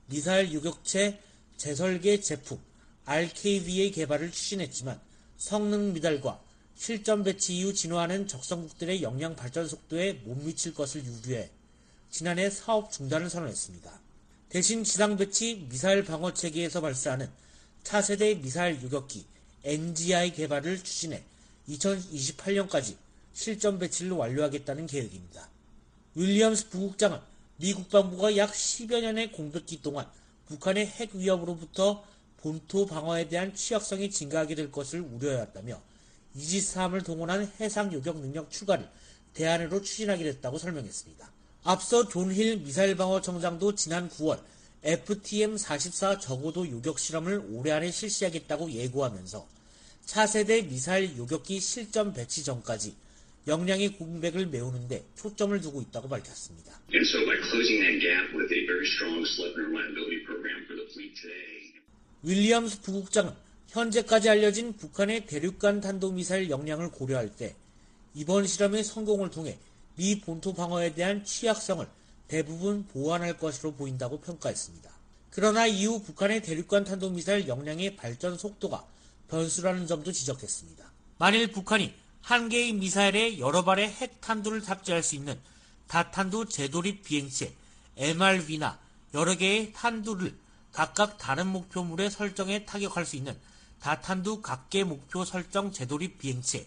미사일 요격체 재설계 제품 알케이브이의 개발을 추진했지만 성능 미달과 실전 배치 이후 진화하는 적성국들의 역량 발전 속도에 못 미칠 것을 유추해 지난해 사업 중단을 선언했습니다. 대신 지상 배치 미사일 방어 체계에서 발사하는 차세대 미사일 요격기 엔지아이 개발을 추진해 이천이십팔 년까지 실전 배치를 완료하겠다는 계획입니다. 윌리엄스 부국장은 미 국방부가 약 십여 년의 공백기 동안 북한의 핵 위협으로부터 본토 방어에 대한 취약성이 증가하게 될 것을 우려해왔다며 이지스함을 동원한 해상 요격 능력 추가를 대안으로 추진하게 됐다고 설명했습니다. 앞서 존 힐 미사일 방어 청장도 지난 구월 에프티엠 사십사 저고도 요격 실험을 올해 안에 실시하겠다고 예고하면서 차세대 미사일 요격기 실전 배치 전까지 역량의 공백을 메우는데 초점을 두고 있다고 밝혔습니다. And so by closing that gap with a very strong slip and reliability program for the fleet today. 윌리엄스 부국장은 현재까지 알려진 북한의 대륙간 탄도미사일 역량을 고려할 때 이번 실험의 성공을 통해 미 본토 방어에 대한 취약성을 대부분 보완할 것으로 보인다고 평가했습니다. 그러나 이후 북한의 대륙간 탄도미사일 역량의 발전 속도가 변수라는 점도 지적했습니다. 만일 북한이 한 개의 미사일에 여러 발의 핵 탄두를 탑재할 수 있는 다탄두 재돌입 비행체 엠알브이나 여러 개의 탄두를 각각 다른 목표물에 설정해 타격할 수 있는 다탄두 각계 목표 설정 재돌입 비행체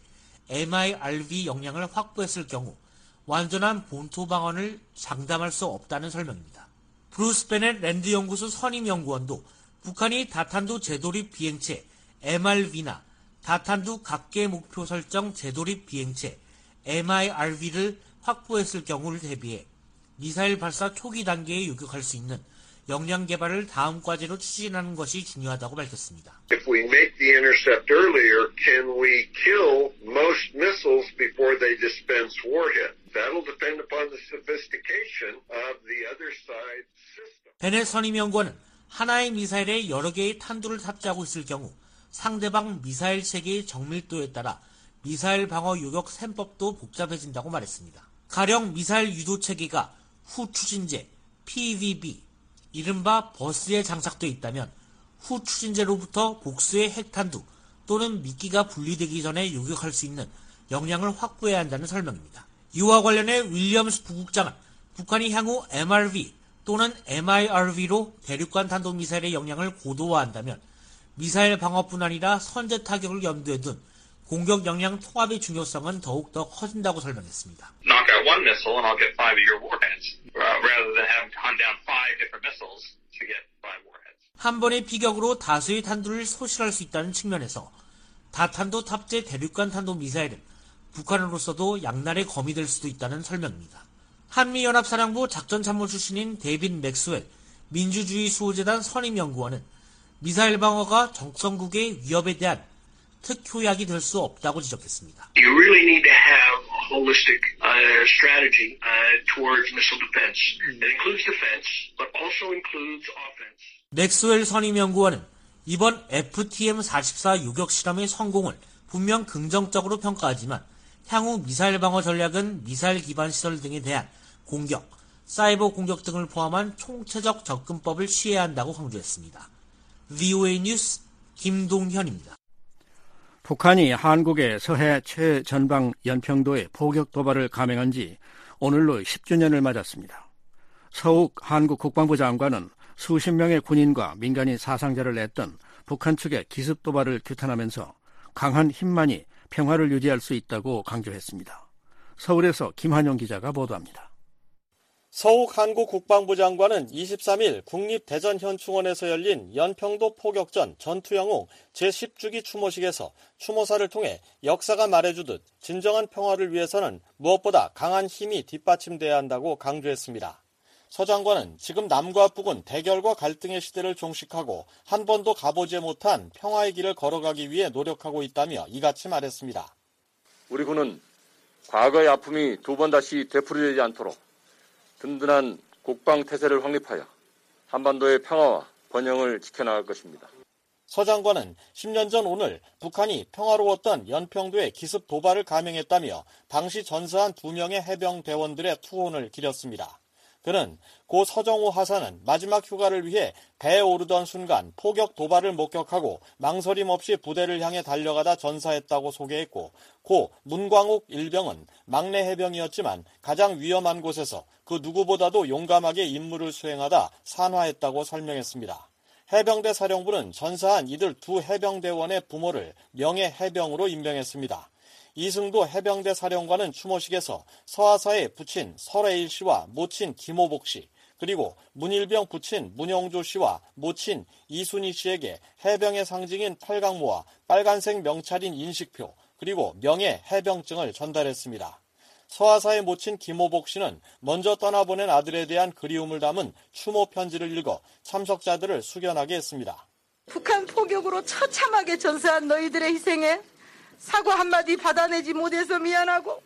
엠아이알브이 역량을 확보했을 경우 완전한 본토 방어를 장담할 수 없다는 설명입니다. 브루스 베넷 랜드 연구소 선임 연구원도 북한이 다탄두 재돌입 비행체 엠알브이나 다탄두 각계 목표 설정 재돌입 비행체 엠아이알브이를 확보했을 경우를 대비해 미사일 발사 초기 단계에 요격할 수 있는 역량 개발을 다음 과제로 추진하는 것이 중요하다고 밝혔습니다. If we make the intercept earlier, can we kill most missiles before they dispense warhead? That'll depend upon the sophistication of the other side's system. 베넷 선임 연구원은 하나의 미사일에 여러 개의 탄두를 탑재하고 있을 경우 상대방 미사일 체계의 정밀도에 따라 미사일 방어 요격 셈법도 복잡해진다고 말했습니다. 가령 미사일 유도 체계가 후 추진제 피브이비 이른바 버스에 장착되어 있다면 후 추진제로부터 복수의 핵탄두 또는 미끼가 분리되기 전에 요격할 수 있는 역량을 확보해야 한다는 설명입니다. 이와 관련해 윌리엄스 부국장은 북한이 향후 엠알브이 또는 엠아이알브이로 대륙간 탄도미사일의 역량을 고도화한다면 미사일 방어뿐 아니라 선제 타격을 염두에 둔 공격 역량 통합의 중요성은 더욱더 커진다고 설명했습니다. Knock out one missile and I'll get five of your warheads, rather than having to hunt down five different missiles to get five warheads. 한 번의 피격으로 다수의 탄두를 소실할 수 있다는 측면에서 다탄도 탑재 대륙간 탄도 미사일은 북한으로서도 양날의 검이 될 수도 있다는 설명입니다. 한미연합사령부 작전참모 출신인 데이빗 맥스웰 민주주의 수호재단 선임연구원은 미사일 방어가 적성국의 위협에 대한 특효약이 될 수 없다고 지적했습니다. You really need to have a holistic uh, strategy uh, towards missile defense. It includes defense, but also includes offense. 맥스웰 선임연구원은 이번 에프티엠 사십사 요격 실험의 성공을 분명 긍정적으로 평가하지만 향후 미사일 방어 전략은 미사일 기반 시설 등에 대한 공격, 사이버 공격 등을 포함한 총체적 접근법을 취해야 한다고 강조했습니다. 브이오에이 뉴스 김동현입니다. 북한이 한국의 서해 최전방 연평도에 포격 도발을 감행한 지 오늘로 십 주년을 맞았습니다. 서욱 한국 국방부 장관은 수십 명의 군인과 민간인 사상자를 냈던 북한 측의 기습 도발을 규탄하면서 강한 힘만이 평화를 유지할 수 있다고 강조했습니다. 서울에서 김한용 기자가 보도합니다. 서욱 한국 국방부 장관은 이십삼 일 국립대전현충원에서 열린 연평도 포격전 전투영웅 제십 주기 추모식에서 추모사를 통해 역사가 말해주듯 진정한 평화를 위해서는 무엇보다 강한 힘이 뒷받침돼야 한다고 강조했습니다. 서 장관은 지금 남과 북은 대결과 갈등의 시대를 종식하고 한 번도 가보지 못한 평화의 길을 걸어가기 위해 노력하고 있다며 이같이 말했습니다. 우리 군은 과거의 아픔이 두 번 다시 되풀이되지 않도록 든든한 국방태세를 확립하여 한반도의 평화와 번영을 지켜나갈 것입니다. 서 장관은 십 년 전 오늘 북한이 평화로웠던 연평도에 기습 도발을 감행했다며 당시 전사한 두 명의 해병 대원들의 투혼을 기렸습니다. 그는 고 서정우 하사는 마지막 휴가를 위해 배에 오르던 순간 포격 도발을 목격하고 망설임 없이 부대를 향해 달려가다 전사했다고 소개했고, 고 문광욱 일병은 막내 해병이었지만 가장 위험한 곳에서 그 누구보다도 용감하게 임무를 수행하다 산화했다고 설명했습니다. 해병대 사령부는 전사한 이들 두 해병대원의 부모를 명예 해병으로 임명했습니다. 이승도 해병대 사령관은 추모식에서 서하사의 부친 설해일 씨와 모친 김호복 씨, 그리고 문일병 부친 문영조 씨와 모친 이순희 씨에게 해병의 상징인 팔강모와 빨간색 명찰인 인식표, 그리고 명예 해병증을 전달했습니다. 서하사의 모친 김호복 씨는 먼저 떠나보낸 아들에 대한 그리움을 담은 추모 편지를 읽어 참석자들을 숙연하게 했습니다. 북한 포격으로 처참하게 전사한 너희들의 희생에 사과 한마디 받아내지 못해서 미안하고,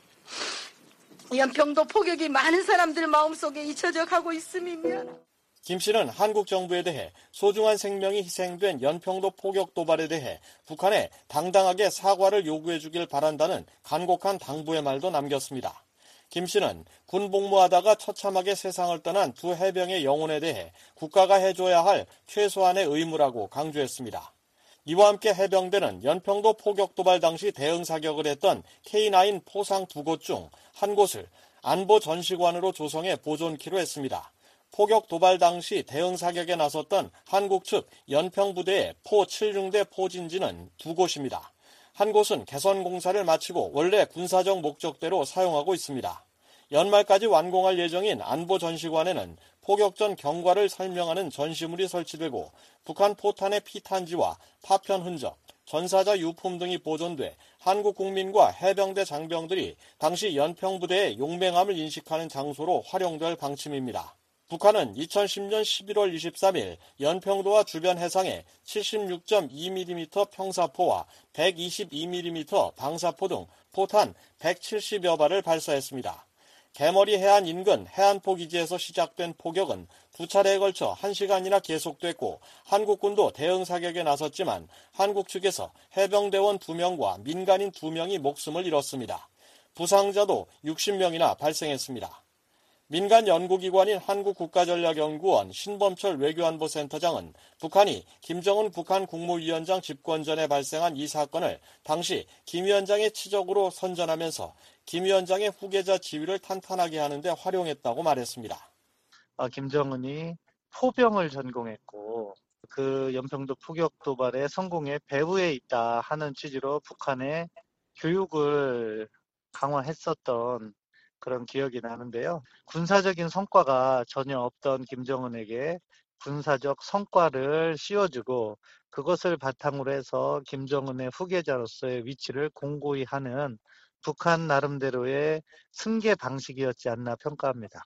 연평도 포격이 많은 사람들 마음속에 잊혀져 가고 있음이 미안하고. 김 씨는 한국 정부에 대해 소중한 생명이 희생된 연평도 포격 도발에 대해 북한에 당당하게 사과를 요구해 주길 바란다는 간곡한 당부의 말도 남겼습니다. 김 씨는 군 복무하다가 처참하게 세상을 떠난 두 해병의 영혼에 대해 국가가 해줘야 할 최소한의 의무라고 강조했습니다. 이와 함께 해병대는 연평도 포격 도발 당시 대응 사격을 했던 케이 나인 포상 두 곳 중 한 곳을 안보 전시관으로 조성해 보존키로 했습니다. 포격 도발 당시 대응 사격에 나섰던 한국 측 연평부대의 포 칠중대 포진지는 두 곳입니다. 한 곳은 개선 공사를 마치고 원래 군사적 목적대로 사용하고 있습니다. 연말까지 완공할 예정인 안보 전시관에는 포격 전 경과를 설명하는 전시물이 설치되고 북한 포탄의 피탄지와 파편 흔적, 전사자 유품 등이 보존돼 한국 국민과 해병대 장병들이 당시 연평부대의 용맹함을 인식하는 장소로 활용될 방침입니다. 북한은 이천십 년 십일월 이십삼일 연평도와 주변 해상에 칠십육 점 이 밀리미터 평사포와 백이십이 밀리미터 방사포 등 포탄 백칠십여 발을 발사했습니다. 개머리 해안 인근 해안포 기지에서 시작된 포격은 두 차례에 걸쳐 한 시간이나 계속됐고 한국군도 대응 사격에 나섰지만 한국 측에서 해병대원 두 명과 민간인 두 명이 목숨을 잃었습니다. 부상자도 육십 명이나 발생했습니다. 민간 연구기관인 한국국가전략연구원 신범철 외교안보센터장은 북한이 김정은 북한 국무위원장 집권 전에 발생한 이 사건을 당시 김 위원장의 치적으로 선전하면서 김 위원장의 후계자 지위를 탄탄하게 하는 데 활용했다고 말했습니다. 아, 김정은이 포병을 전공했고 그 연평도 포격 도발의 성공의 배후에 있다 하는 취지로 북한의 교육을 강화했었던 그런 기억이 나는데요. 군사적인 성과가 전혀 없던 김정은에게 군사적 성과를 씌워주고 그것을 바탕으로 해서 김정은의 후계자로서의 위치를 공고히 하는 북한 나름대로의 승계 방식이었지 않나 평가합니다.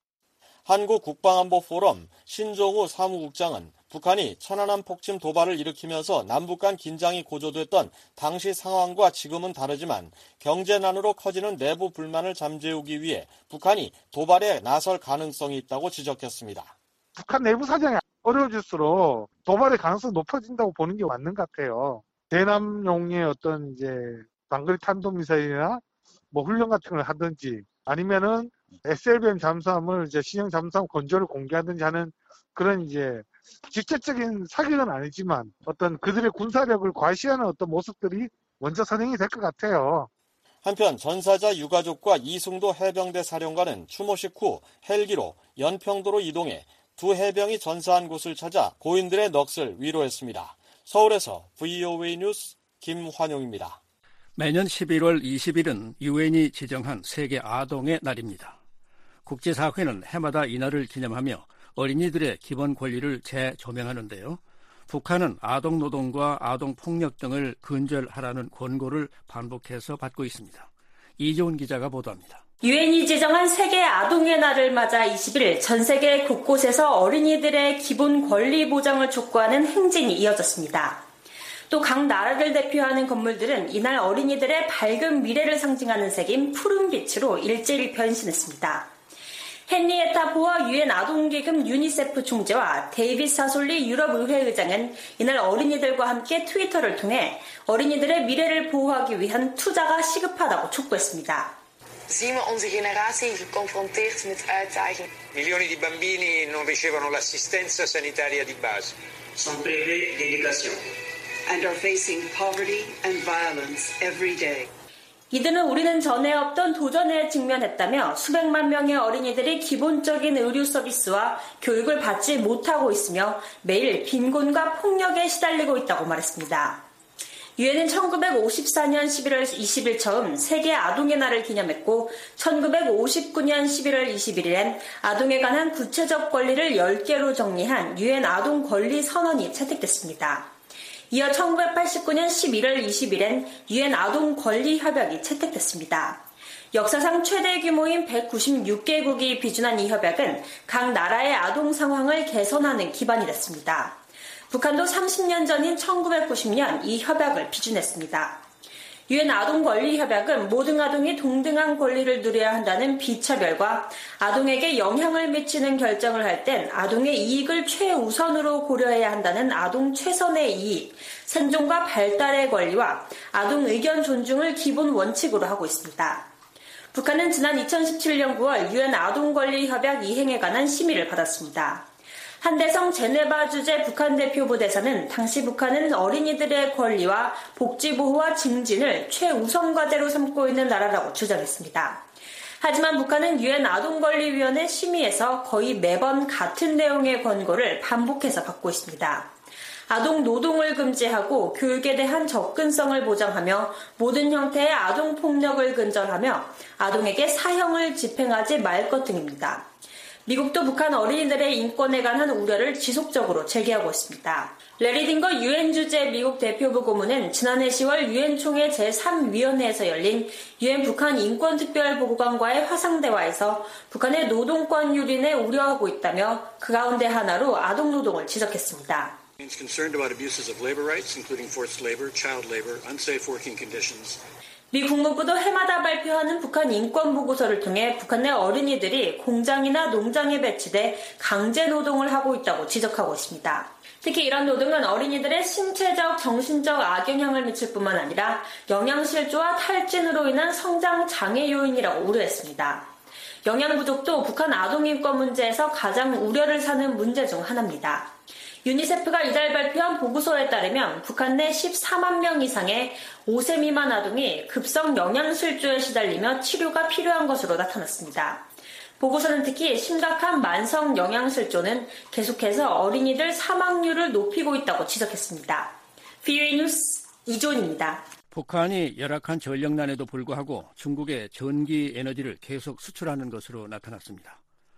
한국국방안보포럼 신종우 사무국장은 북한이 천안함 폭침 도발을 일으키면서 남북 간 긴장이 고조됐던 당시 상황과 지금은 다르지만 경제난으로 커지는 내부 불만을 잠재우기 위해 북한이 도발에 나설 가능성이 있다고 지적했습니다. 북한 내부 사정이 어려워질수록 도발의 가능성이 높아진다고 보는 게 맞는 것 같아요. 대남용의 어떤 이제 단거리 탄도미사일이나 뭐 훈련 같은 걸 하든지 아니면은 에스엘비엠 잠수함을 이제 신형 잠수함 건조를 공개하든지 하는 그런 이제 직접적인 사격은 아니지만 어떤 그들의 군사력을 과시하는 어떤 모습들이 먼저 선행이 될 것 같아요. 한편 전사자 유가족과 이승도 해병대 사령관은 추모식 후 헬기로 연평도로 이동해 두 해병이 전사한 곳을 찾아 고인들의 넋을 위로했습니다. 서울에서 브이오에이 뉴스 김환용입니다. 매년 십일월 이십일은 유엔이 지정한 세계 아동의 날입니다. 국제사회는 해마다 이날을 기념하며 어린이들의 기본 권리를 재조명하는데요. 북한은 아동노동과 아동폭력 등을 근절하라는 권고를 반복해서 받고 있습니다. 이재훈 기자가 보도합니다. 유엔이 지정한 세계 아동의 날을 맞아 이십일 전 세계 곳곳에서 어린이들의 기본 권리 보장을 촉구하는 행진이 이어졌습니다. 또 각 나라를 대표하는 건물들은 이날 어린이들의 밝은 미래를 상징하는 색인 푸른빛으로 일제히 변신했습니다. 헨리에타 보어 유엔 아동기금 유니세프 총재와 데이빗 사솔리 유럽의회 의장은 이날 어린이들과 함께 트위터를 통해 어린이들의 미래를 보호하기 위한 투자가 시급하다고 촉구했습니다. zien we onze generatie geconfronteerd met uitdagingen. Milioni di bambini non ricevono l'assistenza sanitaria di base. Sont privés d'éducation. And are facing poverty and violence every day. 이들은 우리는 전에 없던 도전에 직면했다며 수백만 명의 어린이들이 기본적인 의료 서비스와 교육을 받지 못하고 있으며 매일 빈곤과 폭력에 시달리고 있다고 말했습니다. 유엔은 천구백오십사 년 십일월 이십일 처음 세계 아동의 날을 기념했고 천구백오십구 년 십일월 이십일일엔 아동에 관한 구체적 권리를 열 개로 정리한 유엔 아동 권리 선언이 채택됐습니다. 이어 천구백팔십구 년 십일월 이십일엔 유엔 아동 권리 협약이 채택됐습니다. 역사상 최대 규모인 백구십육 개국이 비준한 이 협약은 각 나라의 아동 상황을 개선하는 기반이 됐습니다. 북한도 삼십 년 전인 천구백구십 년 이 협약을 비준했습니다. 유엔 아동 권리 협약은 모든 아동이 동등한 권리를 누려야 한다는 비차별과 아동에게 영향을 미치는 결정을 할 땐 아동의 이익을 최우선으로 고려해야 한다는 아동 최선의 이익, 생존과 발달의 권리와 아동 의견 존중을 기본 원칙으로 하고 있습니다. 북한은 지난 이천십칠 년 구월 유엔 아동 권리 협약 이행에 관한 심의를 받았습니다. 한대성 제네바 주재 북한 대표부 대사는 당시 북한은 어린이들의 권리와 복지 보호와 증진을 최우선 과제로 삼고 있는 나라라고 주장했습니다. 하지만 북한은 유엔 아동권리위원회 심의에서 거의 매번 같은 내용의 권고를 반복해서 받고 있습니다. 아동 노동을 금지하고 교육에 대한 접근성을 보장하며 모든 형태의 아동 폭력을 근절하며 아동에게 사형을 집행하지 말 것 등입니다. 미국도 북한 어린이들의 인권에 관한 우려를 지속적으로 제기하고 있습니다. 레리 딩거 유엔 주재 미국 대표부 고문은 지난해 시월 유엔 총회 제삼 위원회에서 열린 유엔 북한 인권특별보고관과의 화상대화에서 북한의 노동권 유린에 우려하고 있다며 그 가운데 하나로 아동노동을 지적했습니다. concerned about abuses of labor rights, including forced labor, child labor, unsafe working conditions. 미 국무부도 해마다 발표하는 북한 인권 보고서를 통해 북한 내 어린이들이 공장이나 농장에 배치돼 강제 노동을 하고 있다고 지적하고 있습니다. 특히 이런 노동은 어린이들의 신체적, 정신적 악영향을 미칠 뿐만 아니라 영양실조와 탈진으로 인한 성장 장애 요인이라고 우려했습니다. 영양 부족도 북한 아동 인권 문제에서 가장 우려를 사는 문제 중 하나입니다. 유니세프가 이달 발표한 보고서에 따르면 북한 내 십사만 명 이상의 오 세 미만 아동이 급성 영양실조에 시달리며 치료가 필요한 것으로 나타났습니다. 보고서는 특히 심각한 만성 영양실조는 계속해서 어린이들 사망률을 높이고 있다고 지적했습니다. 비오에이 뉴스 이존입니다. 북한이 열악한 전력난에도 불구하고 중국에 전기 에너지를 계속 수출하는 것으로 나타났습니다.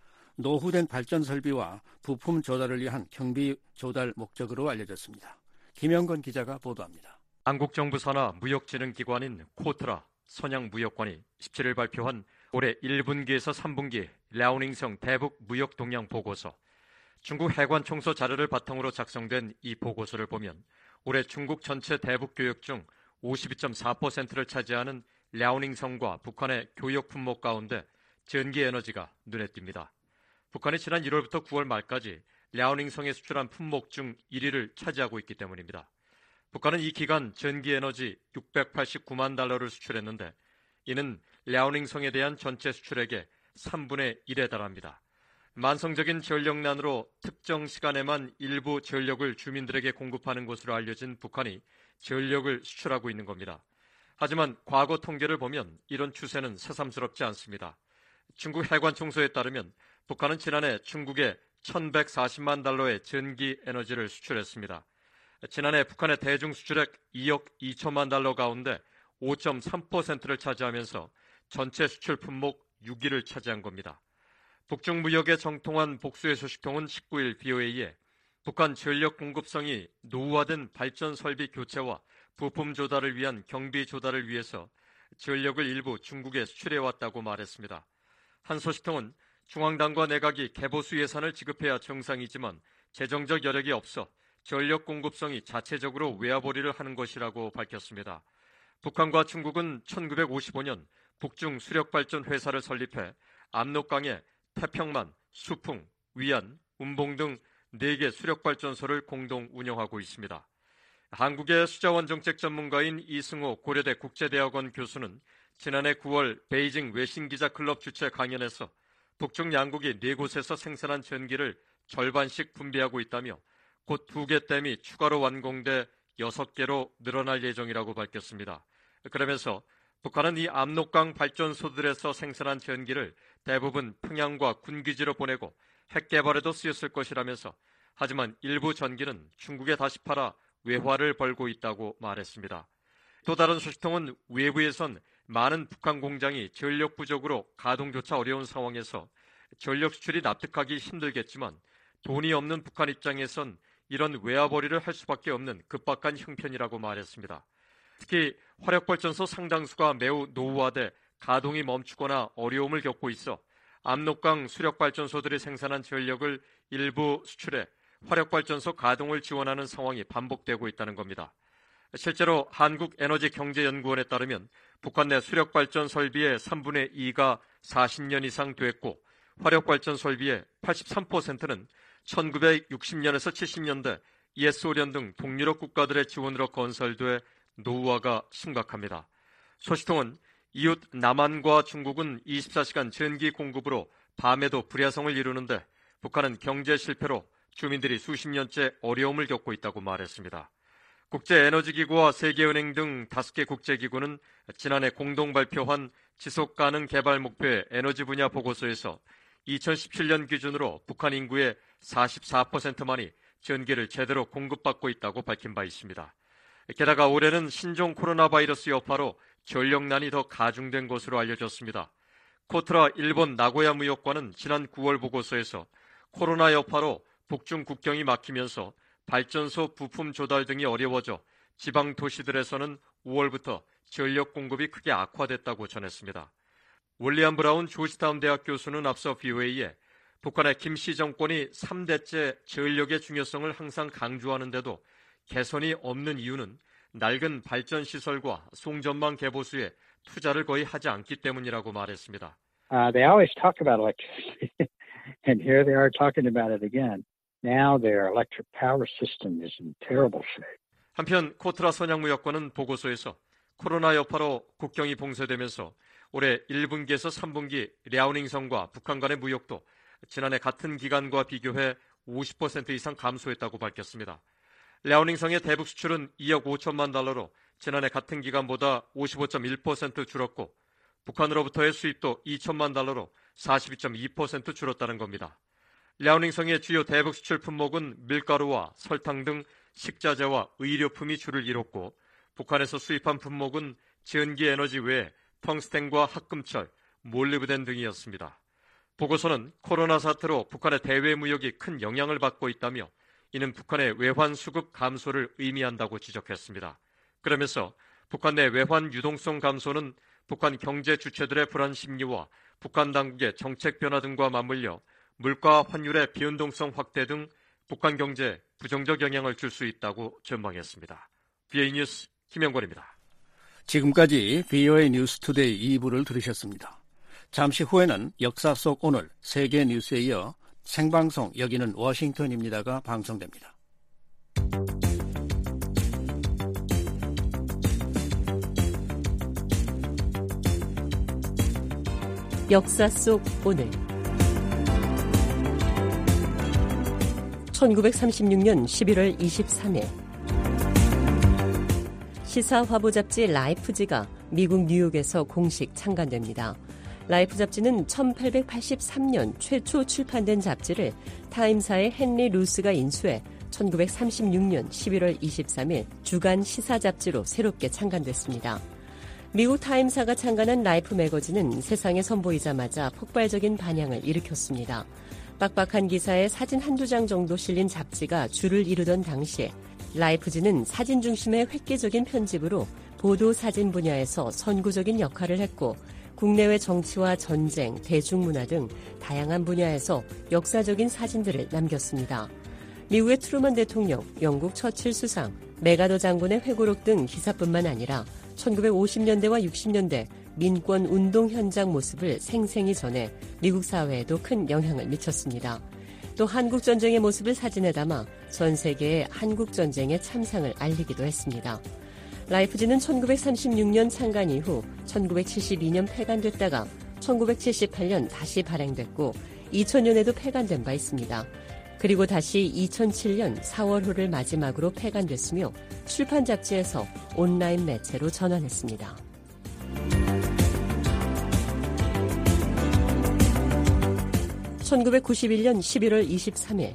노후된 발전 설비와 부품 조달을 위한 경비 조달 목적으로 알려졌습니다. 김영건 기자가 보도합니다. 한국 정부 산하 무역진흥기관인 코트라 선양무역관이 십칠일 발표한 올해 일 분기에서 삼 분기 랴오닝성 대북 무역 동향 보고서, 중국 해관 총소 자료를 바탕으로 작성된 이 보고서를 보면 올해 중국 전체 대북 교역 중 오십이 점 사 퍼센트를 차지하는 랴오닝성과 북한의 교역 품목 가운데 전기 에너지가 눈에 띕니다. 북한이 지난 일월부터 구월 말까지 랴오닝성에 수출한 품목 중 일 위를 차지하고 있기 때문입니다. 북한은 이 기간 전기에너지 육백팔십구만 달러를 수출했는데 이는 랴오닝성에 대한 전체 수출액의 삼분의 일에 달합니다. 만성적인 전력난으로 특정 시간에만 일부 전력을 주민들에게 공급하는 것으로 알려진 북한이 전력을 수출하고 있는 겁니다. 하지만 과거 통계를 보면 이런 추세는 새삼스럽지 않습니다. 중국 해관 총소에 따르면 북한은 지난해 중국에 천백사십만 달러의 전기 에너지를 수출했습니다. 지난해 북한의 대중 수출액 이억 이천만 달러 가운데 오 점 삼 퍼센트를 차지하면서 전체 수출 품목 육 위를 차지한 겁니다. 북중 무역의 정통한 복수의 소식통은 십구일 비오에이에 북한 전력 공급성이 노후화된 발전 설비 교체와 부품 조달을 위한 경비 조달을 위해서 전력을 일부 중국에 수출해왔다고 말했습니다. 한 소식통은 중앙당과 내각이 개보수 예산을 지급해야 정상이지만 재정적 여력이 없어 전력 공급성이 자체적으로 외화벌이를 하는 것이라고 밝혔습니다. 북한과 중국은 천구백오십오 년 북중 수력발전 회사를 설립해 압록강에 태평만, 수풍, 위안, 운봉 등 네 개 수력발전소를 공동 운영하고 있습니다. 한국의 수자원 정책 전문가인 이승호 고려대 국제대학원 교수는 지난해 구월 베이징 외신기자클럽 주최 강연에서 북중 양국이 네 곳에서 생산한 전기를 절반씩 분배하고 있다며 곧 두 개 댐이 추가로 완공돼 여섯 개로 늘어날 예정이라고 밝혔습니다. 그러면서 북한은 이 압록강 발전소들에서 생산한 전기를 대부분 평양과 군기지로 보내고 핵 개발에도 쓰였을 것이라면서 하지만 일부 전기는 중국에 다시 팔아 외화를 벌고 있다고 말했습니다. 또 다른 소식통은 외부에선 많은 북한 공장이 전력 부족으로 가동조차 어려운 상황에서 전력 수출이 납득하기 힘들겠지만 돈이 없는 북한 입장에선 이런 외화벌이를 할 수밖에 없는 급박한 형편이라고 말했습니다. 특히 화력발전소 상당수가 매우 노후화돼 가동이 멈추거나 어려움을 겪고 있어 압록강 수력발전소들이 생산한 전력을 일부 수출해 화력발전소 가동을 지원하는 상황이 반복되고 있다는 겁니다. 실제로 한국에너지경제연구원에 따르면 북한 내 수력발전 설비의 삼분의 이가 사십 년 이상 됐고 화력발전 설비의 팔십삼 퍼센트는 천구백육십 년에서 칠십 년대 옛소련 등 동유럽 국가들의 지원으로 건설돼 노후화가 심각합니다. 소식통은 이웃 남한과 중국은 이십사 시간 전기 공급으로 밤에도 불야성을 이루는데 북한은 경제 실패로 주민들이 수십 년째 어려움을 겪고 있다고 말했습니다. 국제에너지기구와 세계은행 등 다섯 개 국제기구는 지난해 공동 발표한 지속가능 개발 목표의 에너지 분야 보고서에서 이천십칠 년 기준으로 북한 인구의 사십사 퍼센트만이 전기를 제대로 공급받고 있다고 밝힌 바 있습니다. 게다가 올해는 신종 코로나 바이러스 여파로 전력난이 더 가중된 것으로 알려졌습니다. 코트라 일본 나고야 무역관은 지난 구월 보고서에서 코로나 여파로 북중 국경이 막히면서 발전소 부품 조달 등이 어려워져 지방 도시들에서는 오월부터 전력 공급이 크게 악화됐다고 전했습니다. 윌리엄 브라운 조지타운 대학 교수는 앞서 브이오에이에 북한의 김씨 정권이 삼 대째 전력의 중요성을 항상 강조하는데도 개선이 없는 이유는 낡은 발전시설과 송전망 개보수에 투자를 거의 하지 않기 때문이라고 말했습니다. Uh, they always talk about electricity, and here they are talking about it again. Now their electric power system is in terrible shape. 한편 코트라 선양무역관은 보고서에서 코로나 여파로 국경이 봉쇄되면서 올해 일 분기에서 삼 분기 랴오닝성과 북한 간의 무역도 지난해 같은 기간과 비교해 오십 퍼센트 이상 감소했다고 밝혔습니다. 랴오닝성의 대북 수출은 이억 오천만 달러로 지난해 같은 기간보다 오십오 점 일 퍼센트 줄었고 북한으로부터의 수입도 이천만 달러로 사십이 점 이 퍼센트 줄었다는 겁니다. 랴오닝성의 주요 대북 수출 품목은 밀가루와 설탕 등 식자재와 의료품이 주를 이뤘고 북한에서 수입한 품목은 전기 에너지 외에 텅스텐과 합금철, 몰리브덴 등이었습니다. 보고서는 코로나 사태로 북한의 대외 무역이 큰 영향을 받고 있다며 이는 북한의 외환 수급 감소를 의미한다고 지적했습니다. 그러면서 북한 내 외환 유동성 감소는 북한 경제 주체들의 불안 심리와 북한 당국의 정책 변화 등과 맞물려 물가 환율의 변동성 확대 등 북한 경제에 부정적 영향을 줄 수 있다고 전망했습니다. 브이오에이 뉴스 김영권입니다. 지금까지 브이오에이 뉴스 투데이 이 부를 들으셨습니다. 잠시 후에는 역사 속 오늘 세계 뉴스에 이어 생방송 여기는 워싱턴입니다가 방송됩니다. 역사 속 오늘 천구백삼십육 년 십일월 이십삼일 시사 화보 잡지 라이프지가 미국 뉴욕에서 공식 창간됩니다. 라이프 잡지는 천팔백팔십삼 년 최초 출판된 잡지를 타임사의 헨리 루스가 인수해 천구백삼십육 년 십일월 이십삼일 주간 시사 잡지로 새롭게 창간됐습니다. 미국 타임사가 창간한 라이프 매거진은 세상에 선보이자마자 폭발적인 반향을 일으켰습니다. 빡빡한 기사에 사진 한두 장 정도 실린 잡지가 주를 이루던 당시에 라이프지는 사진 중심의 획기적인 편집으로 보도 사진 분야에서 선구적인 역할을 했고 국내외 정치와 전쟁, 대중문화 등 다양한 분야에서 역사적인 사진들을 남겼습니다. 미국의 트루먼 대통령, 영국 처칠 수상, 메가더 장군의 회고록 등 기사뿐만 아니라 천구백오십 년대와 육십 년대 민권 운동 현장 모습을 생생히 전해 미국 사회에도 큰 영향을 미쳤습니다. 또 한국전쟁의 모습을 사진에 담아 전 세계에 한국전쟁의 참상을 알리기도 했습니다. 라이프지는 천구백삼십육 년 창간 이후 천구백칠십이 년 폐간됐다가 천구백칠십팔 년 다시 발행됐고 이천 년에도 폐간된 바 있습니다. 그리고 다시 이천칠 년 사월호를 마지막으로 폐간됐으며 출판 잡지에서 온라인 매체로 전환했습니다. 천구백구십일 년 십일월 이십삼일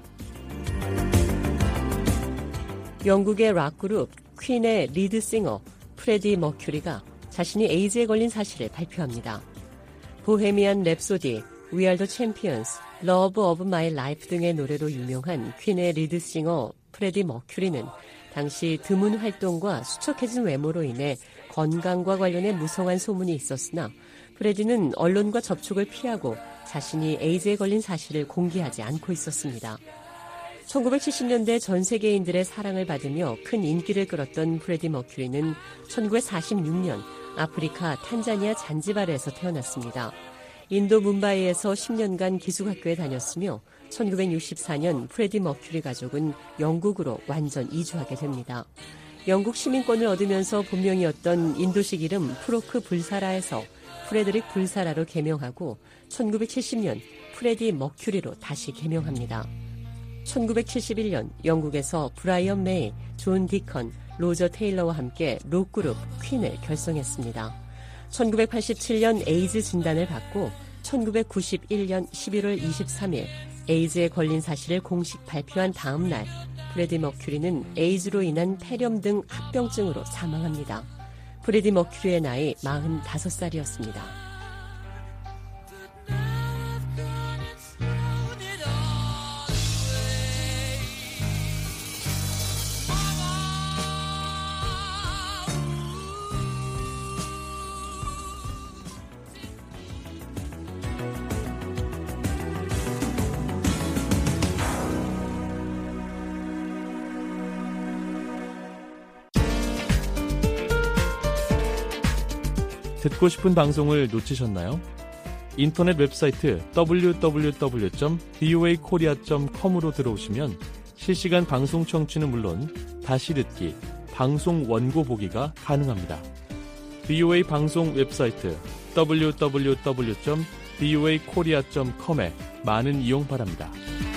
영국의 락그룹 퀸의 리드싱어 프레디 머큐리가 자신이 에이즈에 걸린 사실을 발표합니다. 보헤미안 랩소디, We Are the Champions, Love of My Life 등의 노래로 유명한 퀸의 리드싱어 프레디 머큐리는 당시 드문 활동과 수척해진 외모로 인해 건강과 관련해 무성한 소문이 있었으나 프레디는 언론과 접촉을 피하고 자신이 에이즈에 걸린 사실을 공개하지 않고 있었습니다. 천구백칠십 년대 전 세계인들의 사랑을 받으며 큰 인기를 끌었던 프레디 머큐리는 천구백사십육 년 아프리카 탄자니아 잔지바르에서 태어났습니다. 인도 뭄바이에서 십 년간 기숙학교에 다녔으며 천구백육십사 년 프레디 머큐리 가족은 영국으로 완전 이주하게 됩니다. 영국 시민권을 얻으면서 본명이었던 인도식 이름 프로크 불사라에서 프레드릭 불사라로 개명하고 천구백칠십 년 프레디 머큐리로 다시 개명합니다. 천구백칠십일 년 영국에서 브라이언 메이, 존 디컨, 로저 테일러와 함께 록그룹 퀸을 결성했습니다. 천구백팔십칠 년 에이즈 진단을 받고 천구백구십일 년 십일월 이십삼일 에이즈에 걸린 사실을 공식 발표한 다음 날 프레디 머큐리는 에이즈로 인한 폐렴 등 합병증으로 사망합니다. 프레디 머큐리의 나이 마흔다섯 살이었습니다. 듣고 싶은 방송을 놓치셨나요? 인터넷 웹사이트 더블유 더블유 더블유 점 브이오에이 코리아 점 컴으로 들어오시면 실시간 방송 청취는 물론 다시 듣기, 방송 원고 보기가 가능합니다. 브이오에이 방송 웹사이트 더블유 더블유 더블유 점 브이오에이 코리아 점 컴에 많은 이용 바랍니다.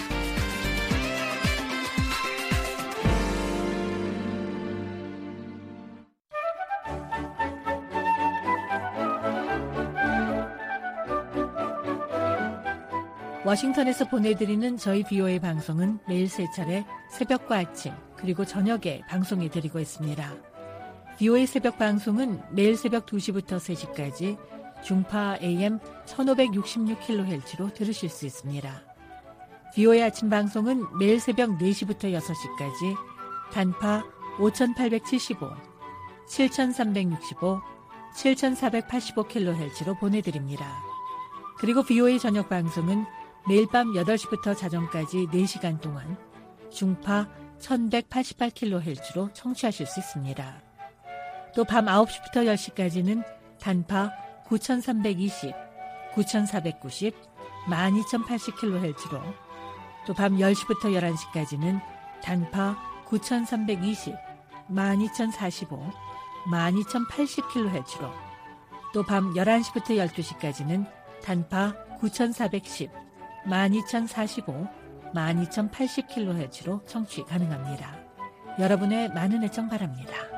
워싱턴에서 보내드리는 저희 비오에이 방송은 매일 세 차례 새벽과 아침 그리고 저녁에 방송해 드리고 있습니다. 비오에이 새벽 방송은 매일 새벽 두 시부터 세 시까지 중파 에이엠 천오백육십육 킬로헤르츠로 들으실 수 있습니다. 비오에이 아침 방송은 매일 새벽 네 시부터 여섯 시까지 단파 오천팔백칠십오, 칠천삼백육십오, 칠천사백팔십오 킬로헤르츠로 보내드립니다. 그리고 비오에이 저녁 방송은 매일 밤 여덟 시부터 자정까지 네 시간 동안 중파 천백팔십팔 킬로헤르츠로 청취하실 수 있습니다. 또 밤 아홉 시부터 열 시까지는 단파 구천삼백이십, 구천사백구십, 만 이천팔십 킬로헤르츠로 또 밤 열 시부터 열한 시까지는 단파 구천삼백이십, 만 이천사십오, 만 이천팔십 킬로헤르츠로 또 밤 열한 시부터 열두 시까지는 단파 구천사백십, 만 이천사십오, 만 이천팔십 킬로헤르츠로 청취 가능합니다. 여러분의 많은 애청 바랍니다.